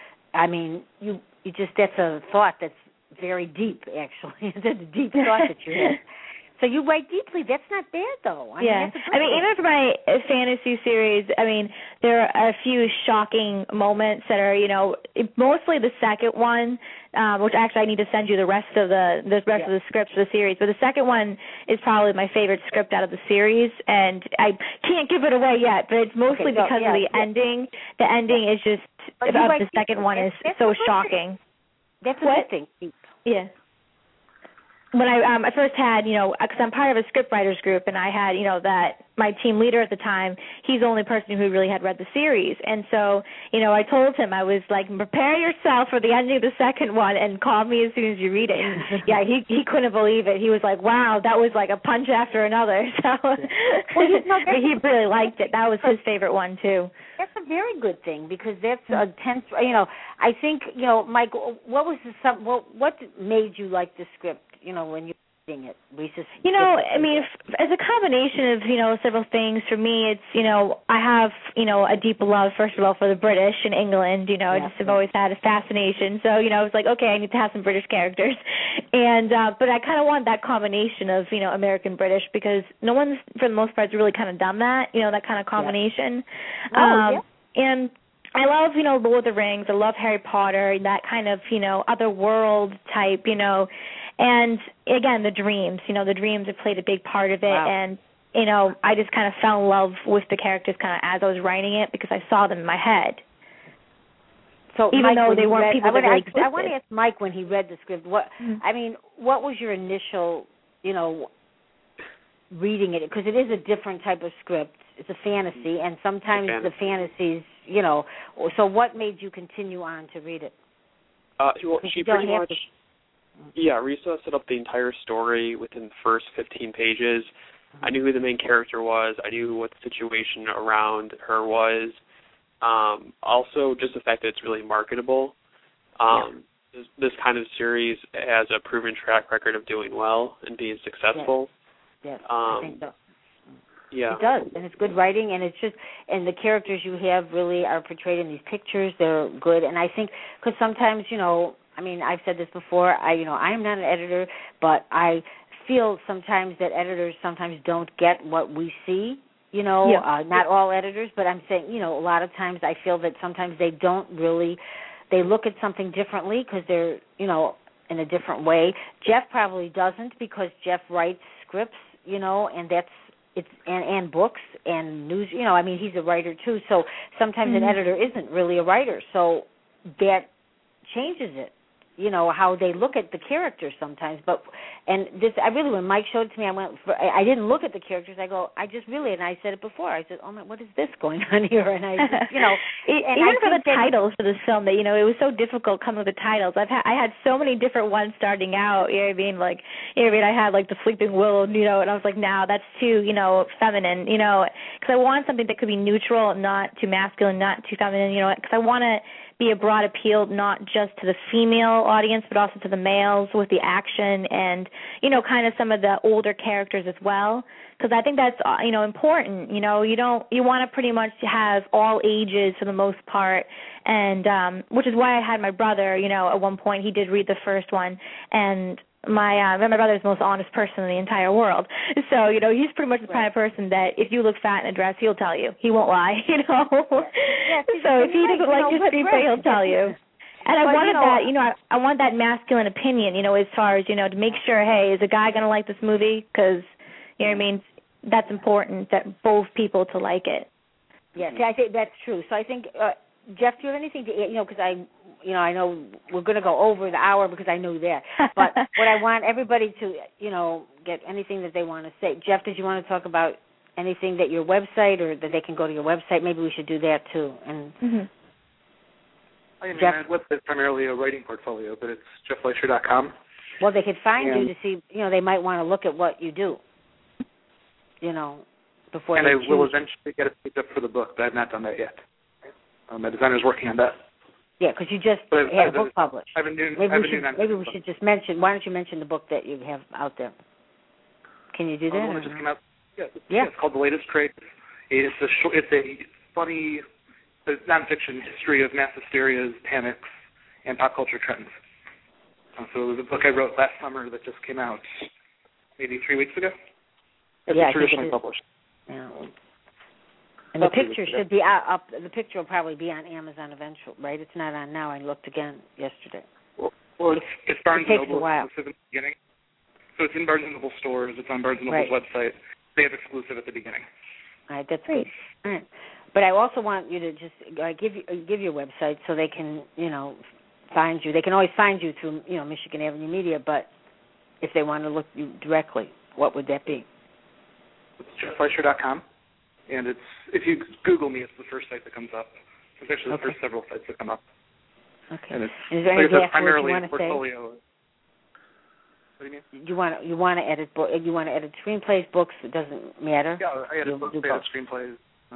you just, that's a thought that's very deep, actually. It's a deep thought that you have. So you write deeply. That's not bad, though. Even for my fantasy series, there are a few shocking moments that are, mostly the second one, which actually I need to send you the rest of the scripts for the series. But the second one is probably my favorite script out of the series, and I can't give it away yet. But it's mostly because of the ending. The ending is just the second one is so shocking. That's a good thing. Yeah. When I first had, because I'm part of a scriptwriters group, and I had, that my team leader at the time, he's the only person who really had read the series. And so, I told him, I was like, prepare yourself for the ending of the second one and call me as soon as you read it. He couldn't believe it. He was like, wow, that was like a punch after another. So he really liked it. That was his favorite one, too. That's a very good thing, because that's a tense, I think, Mike, what made you like the script? When you're reading it, as a combination of, several things. For me, it's, I have, a deep love, first of all, for the British in England. I just have always had a fascination. So, I was like, okay, I need to have some British characters. And, but I kind of want that combination of, American British, because no one's, for the most part, has really kind of done that, that kind of combination. And I love, Lord of the Rings. I love Harry Potter, that kind of, other world type, And, again, the dreams. The dreams have played a big part of it. Wow. And, I just kind of fell in love with the characters kind of as I was writing it, because I saw them in my head. So even though they weren't people that really existed. I want to ask Mike, when he read the script, what was your initial, reading it? Because it is a different type of script. It's a fantasy, and sometimes the fantasies, so what made you continue on to read it? She pretty much... Yeah, Risa set up the entire story within the first 15 pages. I knew who the main character was. I knew what the situation around her was. Also, just the fact that it's really marketable. This kind of series has a proven track record of doing well and being successful. Yes, I think so. Yeah. It does, and it's good writing, and and the characters you have really are portrayed in these pictures. They're good, and I think, because sometimes, I've said this before, I am not an editor, but I feel sometimes that editors sometimes don't get what we see, not all editors, but I'm saying, a lot of times I feel that sometimes they don't really, they look at something differently because they're, in a different way. Jeff probably doesn't, because Jeff writes scripts, and that's, and books and news, he's a writer too, so sometimes an editor isn't really a writer, so that changes it. How they look at the characters sometimes. When Mike showed it to me, I didn't look at the characters. I said it before. I said, oh my, what is this going on here? And I just, even for the titles for this film, it was so difficult coming with the titles. I had so many different ones starting out. I had like the Sleeping Willow, and I was like, no, that's too, feminine, because I want something that could be neutral, not too masculine, not too feminine, because I want to be a broad appeal, not just to the female audience, but also to the males with the action and, kind of some of the older characters as well. Because I think that's, important. You want to pretty much have all ages for the most part and which is why I had my brother. At one point he did read the first one, and my brother's the most honest person in the entire world. So he's pretty much the kind of person that if you look fat in a dress, he'll tell you. He won't lie. Yeah, so if he doesn't like your screenplay, he'll tell you. And I wanted that, I want that masculine opinion, as far as, to make sure, hey, is a guy going to like this movie? Because, what I mean, that's important, that both people to like it. Yeah, I think that's true. So I think, Jeff, do you have anything to add? Because I know we're going to go over the hour because I know that. But what I want everybody to, get anything that they want to say. Jeff, did you want to talk about anything that your website or that they can go to your website? Maybe we should do that too. And my website is primarily a writing portfolio, but it's jeffleischer.com. Well, they could find you to see, they might want to look at what you do, before and they I will eventually get it picked up for the book, but I've not done that yet. My designer's working on that. Yeah, because you just had a book published. Maybe we should just mention, why don't you mention the book that you have out there? Can you do that? The one that just came out? Yeah. It's called The Latest Trade. It's a funny nonfiction history of mass hysterias, panics, and pop culture trends. So it was a book I wrote last summer that just came out maybe 3 weeks ago. It's traditionally published. Yeah. And the picture should be up. The picture will probably be on Amazon eventually, right? It's not on now. I looked again yesterday. Well, it's Barnes & Noble exclusive at the beginning. So it's in Barnes & Noble stores. It's on Barnes & Noble's website. They have exclusive at the beginning. All right, that's great. All right. But I also want you to just give your website so they can, find you. They can always find you through, Michigan Avenue Media, but if they want to look you directly, what would that be? It's jeffleischer.com. And if you Google me, it's the first site that comes up. It's actually the first several sites that come up. Okay. And it's, is there anything else primarily you want to portfolio. say? What do you mean? You want to edit you want to edit screenplays, books? It doesn't matter. Yeah, I edit books, I edit screenplays.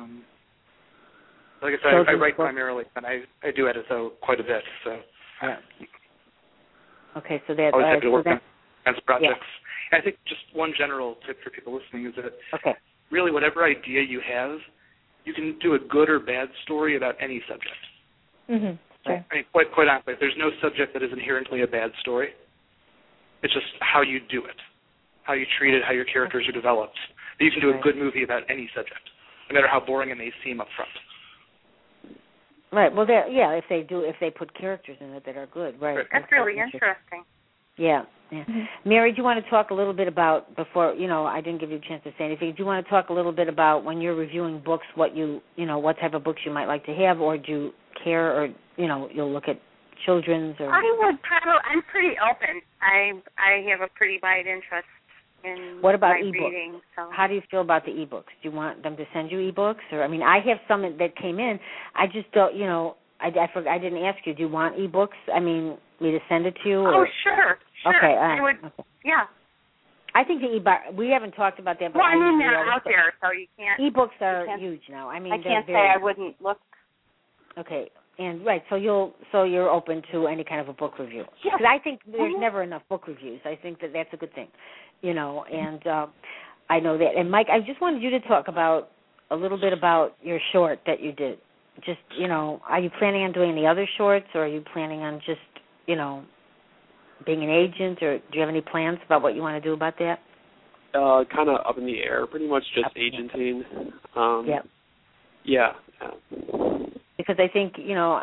Like I said, I write primarily, and I do edit though quite a bit. So. Yeah. Okay, so that's always happy to work on projects. Yeah. And I think just one general tip for people listening is that really whatever idea you have, you can do a good or bad story about any subject. Mm-hmm. Sure. I mean, quite honestly, there's no subject that is inherently a bad story. It's just how you do it, how you treat it, how your characters are developed. But you can do a good movie about any subject, no matter how boring it may seem up front. Right. Well, if they put characters in it that are good, right? That's really interesting. Yeah. Mm-hmm. Mary, do you want to talk a little bit about, before, I didn't give you a chance to say anything, do you want to talk a little bit about when you're reviewing books, what what type of books you might like to have, or do you care, or, you'll look at children's, or? I'm pretty open. I have a pretty wide interest in what about my e-books? reading. So. How do you feel about the e-books? Do you want them to send you e-books? Or, I have some that came in. I just don't, I didn't ask you, do you want e-books? Me to send it to you? Or? Oh, sure. Okay. I would, okay. Yeah. I think the e-book, we haven't talked about that. But well, they're out there, so you can't. E-books are huge now. I can't say I wouldn't look. Okay. And so you're open to any kind of a book review. Yes. Because I think there's never enough book reviews. I think that's a good thing, and I know that. And Mike, I just wanted you to talk a little bit about your short that you did. Just, are you planning on doing any other shorts, or are you planning on just, being an agent, or do you have any plans about what you want to do about that? Kind of up in the air, pretty much just agenting. Yeah. Because I think,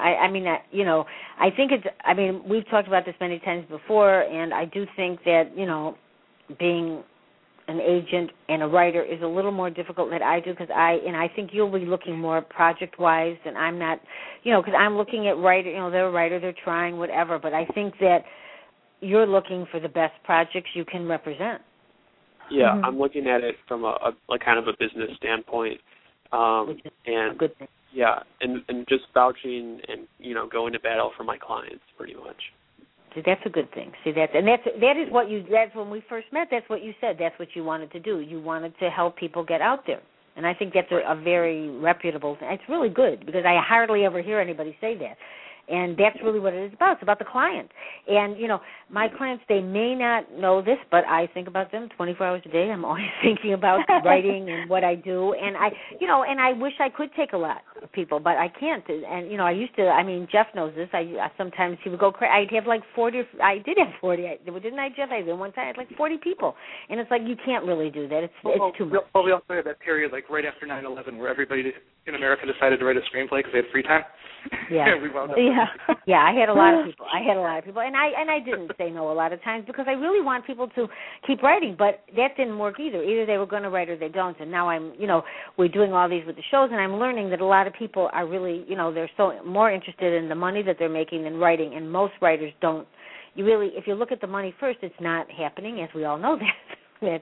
I think it's, we've talked about this many times before, and I do think that, being an agent and a writer is a little more difficult than I do, because I think you'll be looking more project-wise, and I'm not, because I'm looking at writer, they're a writer, they're trying, whatever, but I think that you're looking for the best projects you can represent. Yeah, mm-hmm. I'm looking at it from a kind of a business standpoint, which is a good thing. Yeah, and just vouching and going to battle for my clients, pretty much. See, that's a good thing. See, that's when we first met. That's what you said. That's what you wanted to do. You wanted to help people get out there, and I think that's a very reputable thing. It's really good, because I hardly ever hear anybody say that. And that's really what it is about. It's about the client. And, my clients, they may not know this, but I think about them 24 hours a day. I'm always thinking about writing and what I do. And I wish I could take a lot of people, but I can't. And, I used to, Jeff knows this. Sometimes he would go crazy. I'd have like 40, I did have 40, didn't I, Jeff? I did one time. I had like 40 people. And it's like, you can't really do that. It's too much. Well, we also had that period, like right after 9/11, where everybody in America decided to write a screenplay because they had free time. Yeah. We wound up yeah, I had a lot of people. And I didn't say no a lot of times because I really want people to keep writing, but that didn't work either. Either they were going to write or they don't. And now we're doing all these with the shows, and I'm learning that a lot of people are really, they're so more interested in the money that they're making than writing, and most writers don't. If you look at the money first, it's not happening, as we all know that.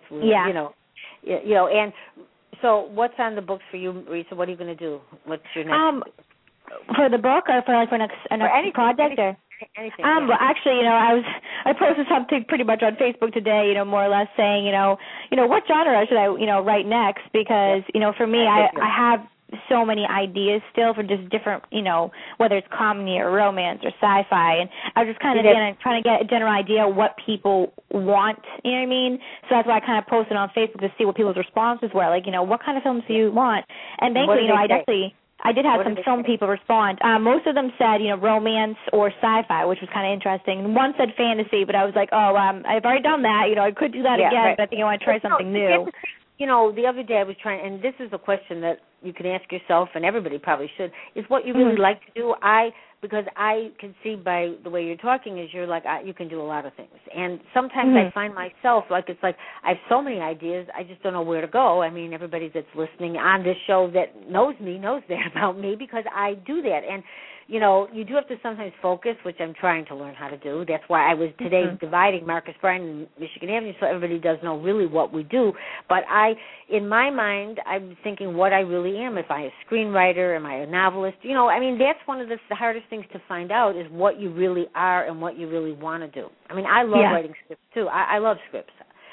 And so what's on the books for you, Marisa? What are you going to do? What's your next? For the book or for next project? Anything. Well, actually, I posted something pretty much on Facebook today, more or less saying, what genre should I, write next? Because, for me, I have so many ideas still for just different, whether it's comedy or romance or sci-fi, and I was just kind of trying to get a general idea of what people want, you know what I mean? So that's why I kind of posted on Facebook to see what people's responses were, like, what kind of films do you want? And thankfully, I did have some film people respond. Most of them said, romance or sci-fi, which was kind of interesting. One said fantasy, but I was like, I've already done that. I could do that again, but I think I want to try something new. The other day I was trying, and this is a question that you can ask yourself, and everybody probably should, is what you really like to do. Because I can see by the way you're talking is you're like, you can do a lot of things. And sometimes I find myself, it's like I have so many ideas, I just don't know where to go. Everybody that's listening on this show that knows me knows that about me because I do that. And, you do have to sometimes focus, which I'm trying to learn how to do. That's why I was today dividing Marcus Bryan and Michigan Avenue so everybody does know really what we do. But in my mind, I'm thinking what I really am. If I'm a screenwriter, am I a novelist? That's one of the hardest things to find out is what you really are and what you really want to do. I love writing scripts, too. I love scripts,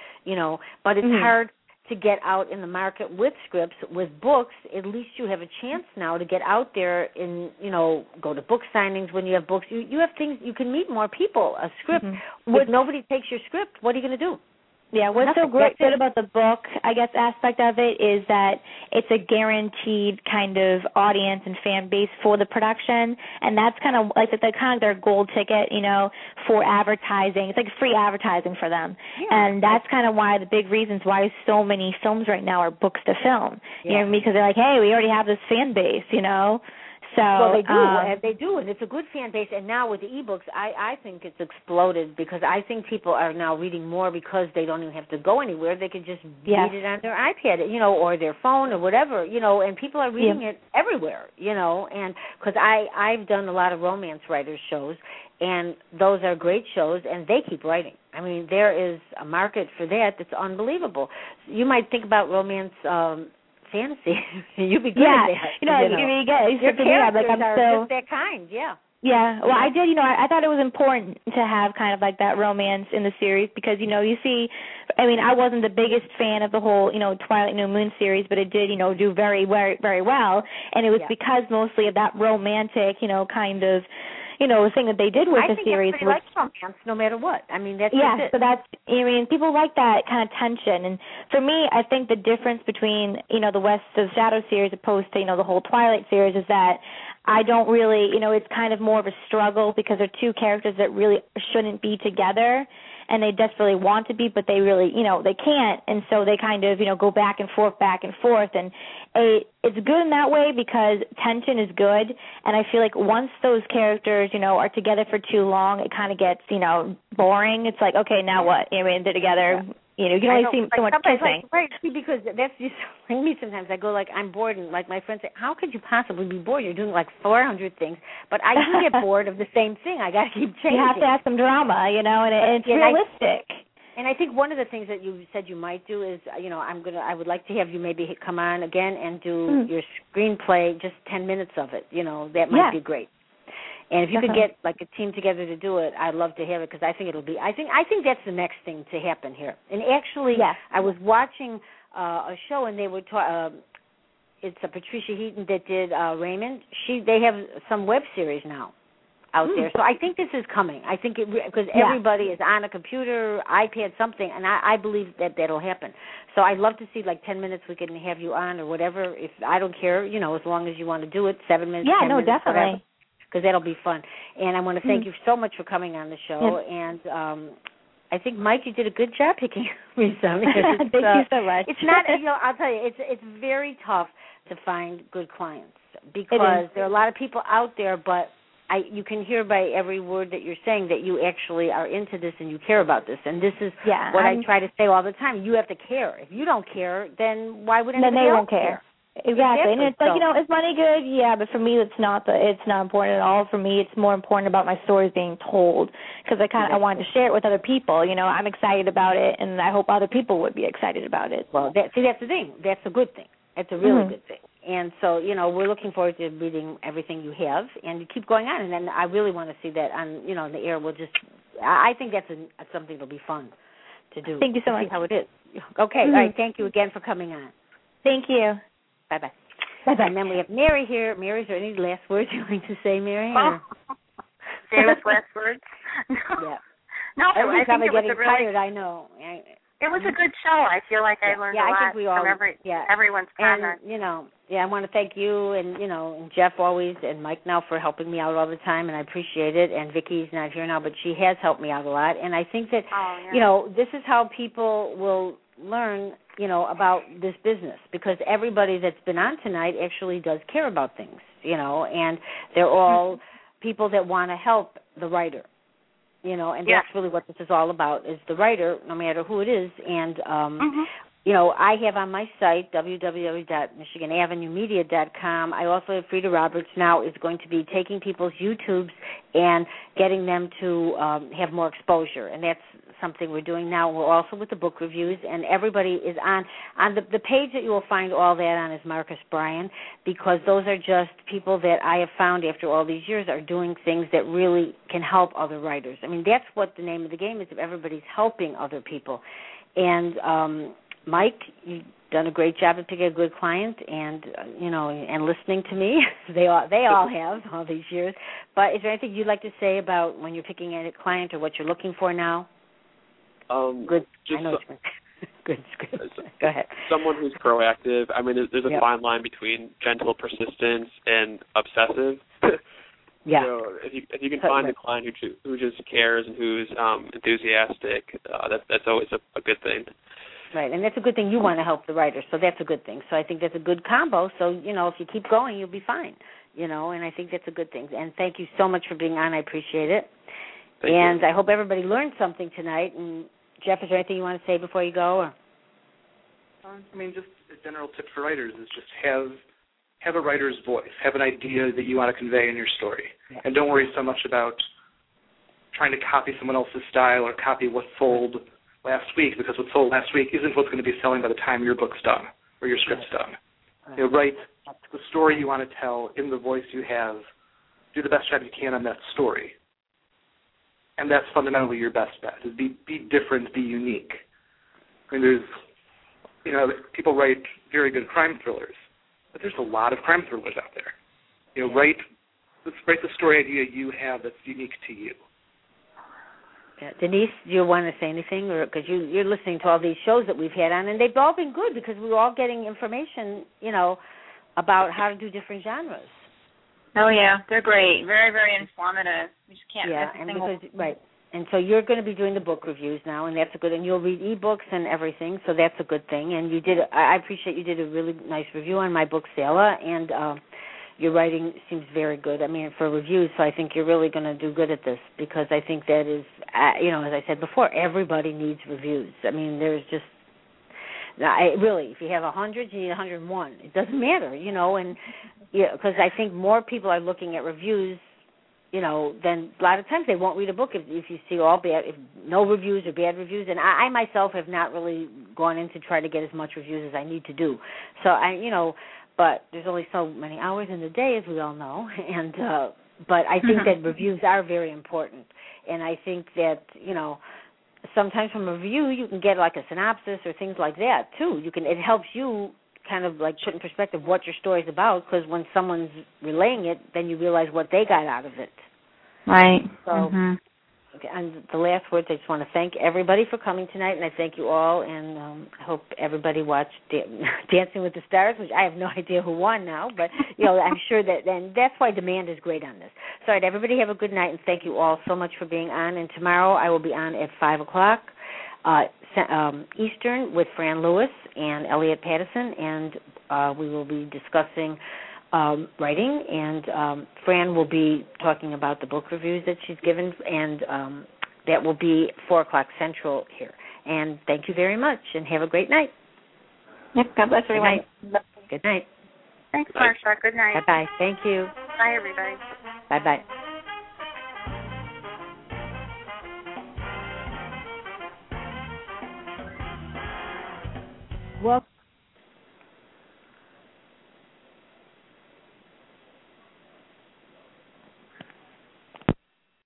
but it's hard to get out in the market with scripts. With books, at least you have a chance now to get out there and, go to book signings when you have books. You have things, you can meet more people. A script, if nobody takes your script, what are you going to do? Yeah, what's so good about the book, I guess, aspect of it is that it's a guaranteed kind of audience and fan base for the production, and that's kind of like their gold ticket, for advertising. It's like free advertising for them, and that's kind of why the big reasons why so many films right now are books to film. You know what I mean? Because they're like, hey, we already have this fan base, So, they do, and it's a good fan base. And now with the ebooks, I think it's exploded because I think people are now reading more because they don't even have to go anywhere. They can just read it on their iPad, or their phone or whatever, and people are reading it everywhere, and because I've done a lot of romance writers shows, and those are great shows, and they keep writing. There is a market for that that's unbelievable. You might think about romance fantasy. You'd be good at that. Your characters are just that kind, Yeah, well, I did, I thought it was important to have kind of like that romance in the series because, you see, I wasn't the biggest fan of the whole, Twilight New Moon series, but it did, do very, very, very well, and it was because mostly of that romantic, kind of, thing that they did with the series. I think everybody likes romance no matter what. That's so that's, people like that kind of tension. And for me, I think the difference between, the West of Shadow series opposed to, the whole Twilight series is that I don't really, it's kind of more of a struggle because they're two characters that really shouldn't be together. And they desperately want to be, but they really, they can't. And so they kind of, go back and forth. And it's good in that way because tension is good. And I feel like once those characters, are together for too long, it kind of gets, boring. It's like, okay, now what? They're together. You can only see so much kissing. Right, because that's just like me sometimes. I go like, I'm bored, and like my friends say, how could you possibly be bored? You're doing like 400 things. But I do get bored of the same thing. I got to keep changing. You have to have some drama, and it's realistic. And I think one of the things that you said you might do is, I would like to have you maybe come on again and do your screenplay, just 10 minutes of it. That might be great. And if you could get like a team together to do it, I'd love to have it because I think it'll be. I think that's the next thing to happen here. And actually, I was watching a show and they were it's a Patricia Heaton that did Raymond. They have some web series now out there. So I think this is coming. I think because everybody is on a computer, iPad, something, and I believe that that'll happen. So I'd love to see 10 minutes we can have you on or whatever. If I don't care, as long as you want to do it, 7 minutes, 10 minutes, definitely. Because that'll be fun. And I want to thank you so much for coming on the show. And I think, Mike, you did a good job picking me some. Thank you so much. It's not, I'll tell you, it's very tough to find good clients because there are a lot of people out there, but you can hear by every word that you're saying that you actually are into this and you care about this. And this is what I try to say all the time. You have to care. If you don't care, then why would anybody else care? Exactly. And it's is money good? Yeah, but for me, it's not important at all. For me, it's more important about my stories being told because I wanted to share it with other people. I'm excited about it, and I hope other people would be excited about it. Well, that's the thing. That's a good thing. It's a really good thing. And so, we're looking forward to reading everything you have, and you keep going on. And then I really want to see that on, the air. I think that's something that'll be fun to do. Thank you so much. See how it is. Okay. All right. Thank you again for coming on. Thank you. Bye-bye. Bye-bye. And then we have Mary here. Mary, is there any last words you'd like to say, Mary? Famous last words? Yeah. No, I think it was getting tired, I know. It was a good show. I feel like I learned a lot from everyone's comments. And, I want to thank you and Jeff always and Mike now for helping me out all the time, and I appreciate it. And Vicky's not here now, but she has helped me out a lot. And I think that, this is how people will learn, about this business because everybody that's been on tonight actually does care about things, and they're all people that want to help the writer. And that's really what this is all about, is the writer, no matter who it is. And, I have on my site, www.michiganavenuemedia.com, I also have Frida Roberts now is going to be taking people's YouTubes and getting them to have more exposure. And that's something we're doing now. We're also with the book reviews, and everybody is on the page that you will find all that on is Marcus Bryan, because those are just people that I have found after all these years are doing things that really can help other writers. I mean, that's what the name of the game is, if everybody's helping other people. And Mike, you've done a great job of picking a good client, and and listening to me. They all have all these years. But is there anything you'd like to say about when you're picking a client or what you're looking for now? Good. Good. Go ahead. Someone who's proactive. I mean, there's a fine line between gentle persistence and obsessive. Yeah. If you can find a client who just cares and who's enthusiastic, that's always a good thing. Right, and that's a good thing. You want to help the writer, so that's a good thing. So I think that's a good combo. So, if you keep going, you'll be fine, and I think that's a good thing. And thank you so much for being on. I appreciate it. Thank you. I hope everybody learned something tonight. And, Jeff, is there anything you want to say before you go? Or? Just a general tip for writers is just have a writer's voice. Have an idea that you want to convey in your story. Yeah. And don't worry so much about trying to copy someone else's style or copy what sold last week, because what sold last week isn't what's going to be selling by the time your book's done or your script's done. Right. Write the story you want to tell in the voice you have. Do the best job you can on that story. And that's fundamentally your best bet, is be different, be unique. I mean, there's, people write very good crime thrillers, but there's a lot of crime thrillers out there. Write the story idea you have that's unique to you. Yeah. Denise, do you want to say anything? Because you're listening to all these shows that we've had on, and they've all been good because we were all getting information, about how to do different genres. Oh, yeah. They're great. Very, very informative. We just can't miss a single... Right. And so you're going to be doing the book reviews now, and that's a good, and you'll read ebooks and everything, so that's a good thing. And I appreciate you did a really nice review on my book, Sailor, and your writing seems very good. For reviews, so I think you're really going to do good at this, because I think that is, as I said before, everybody needs reviews. There's just, really, if you have 100, you need 101. It doesn't matter, and because I think more people are looking at reviews, then a lot of times they won't read a book if you see if no reviews or bad reviews. And I myself have not really gone in to try to get as much reviews as I need to do. So but there's only so many hours in the day, as we all know, and but I think that reviews are very important, and I think that sometimes from a review you can get like a synopsis or things like that too. It helps you kind of like put in perspective what your story's about, because when someone's relaying it, then you realize what they got out of it. Right. So, and the last words, I just want to thank everybody for coming tonight, and I thank you all, and I hope everybody watched Dancing with the Stars, which I have no idea who won now, but, I'm sure that, and that's why demand is great on this. So, all right, everybody have a good night, and thank you all so much for being on, and tomorrow I will be on at 5 o'clock Eastern with Fran Lewis and Elliot Pattison, and we will be discussing writing, and Fran will be talking about the book reviews that she's given, and that will be 4 o'clock Central here. And thank you very much, and have a great night. Yep, God bless everyone. Good night. Thanks, Marsha. Good night. Bye-bye. Thank you. Bye, everybody. Bye-bye. Well.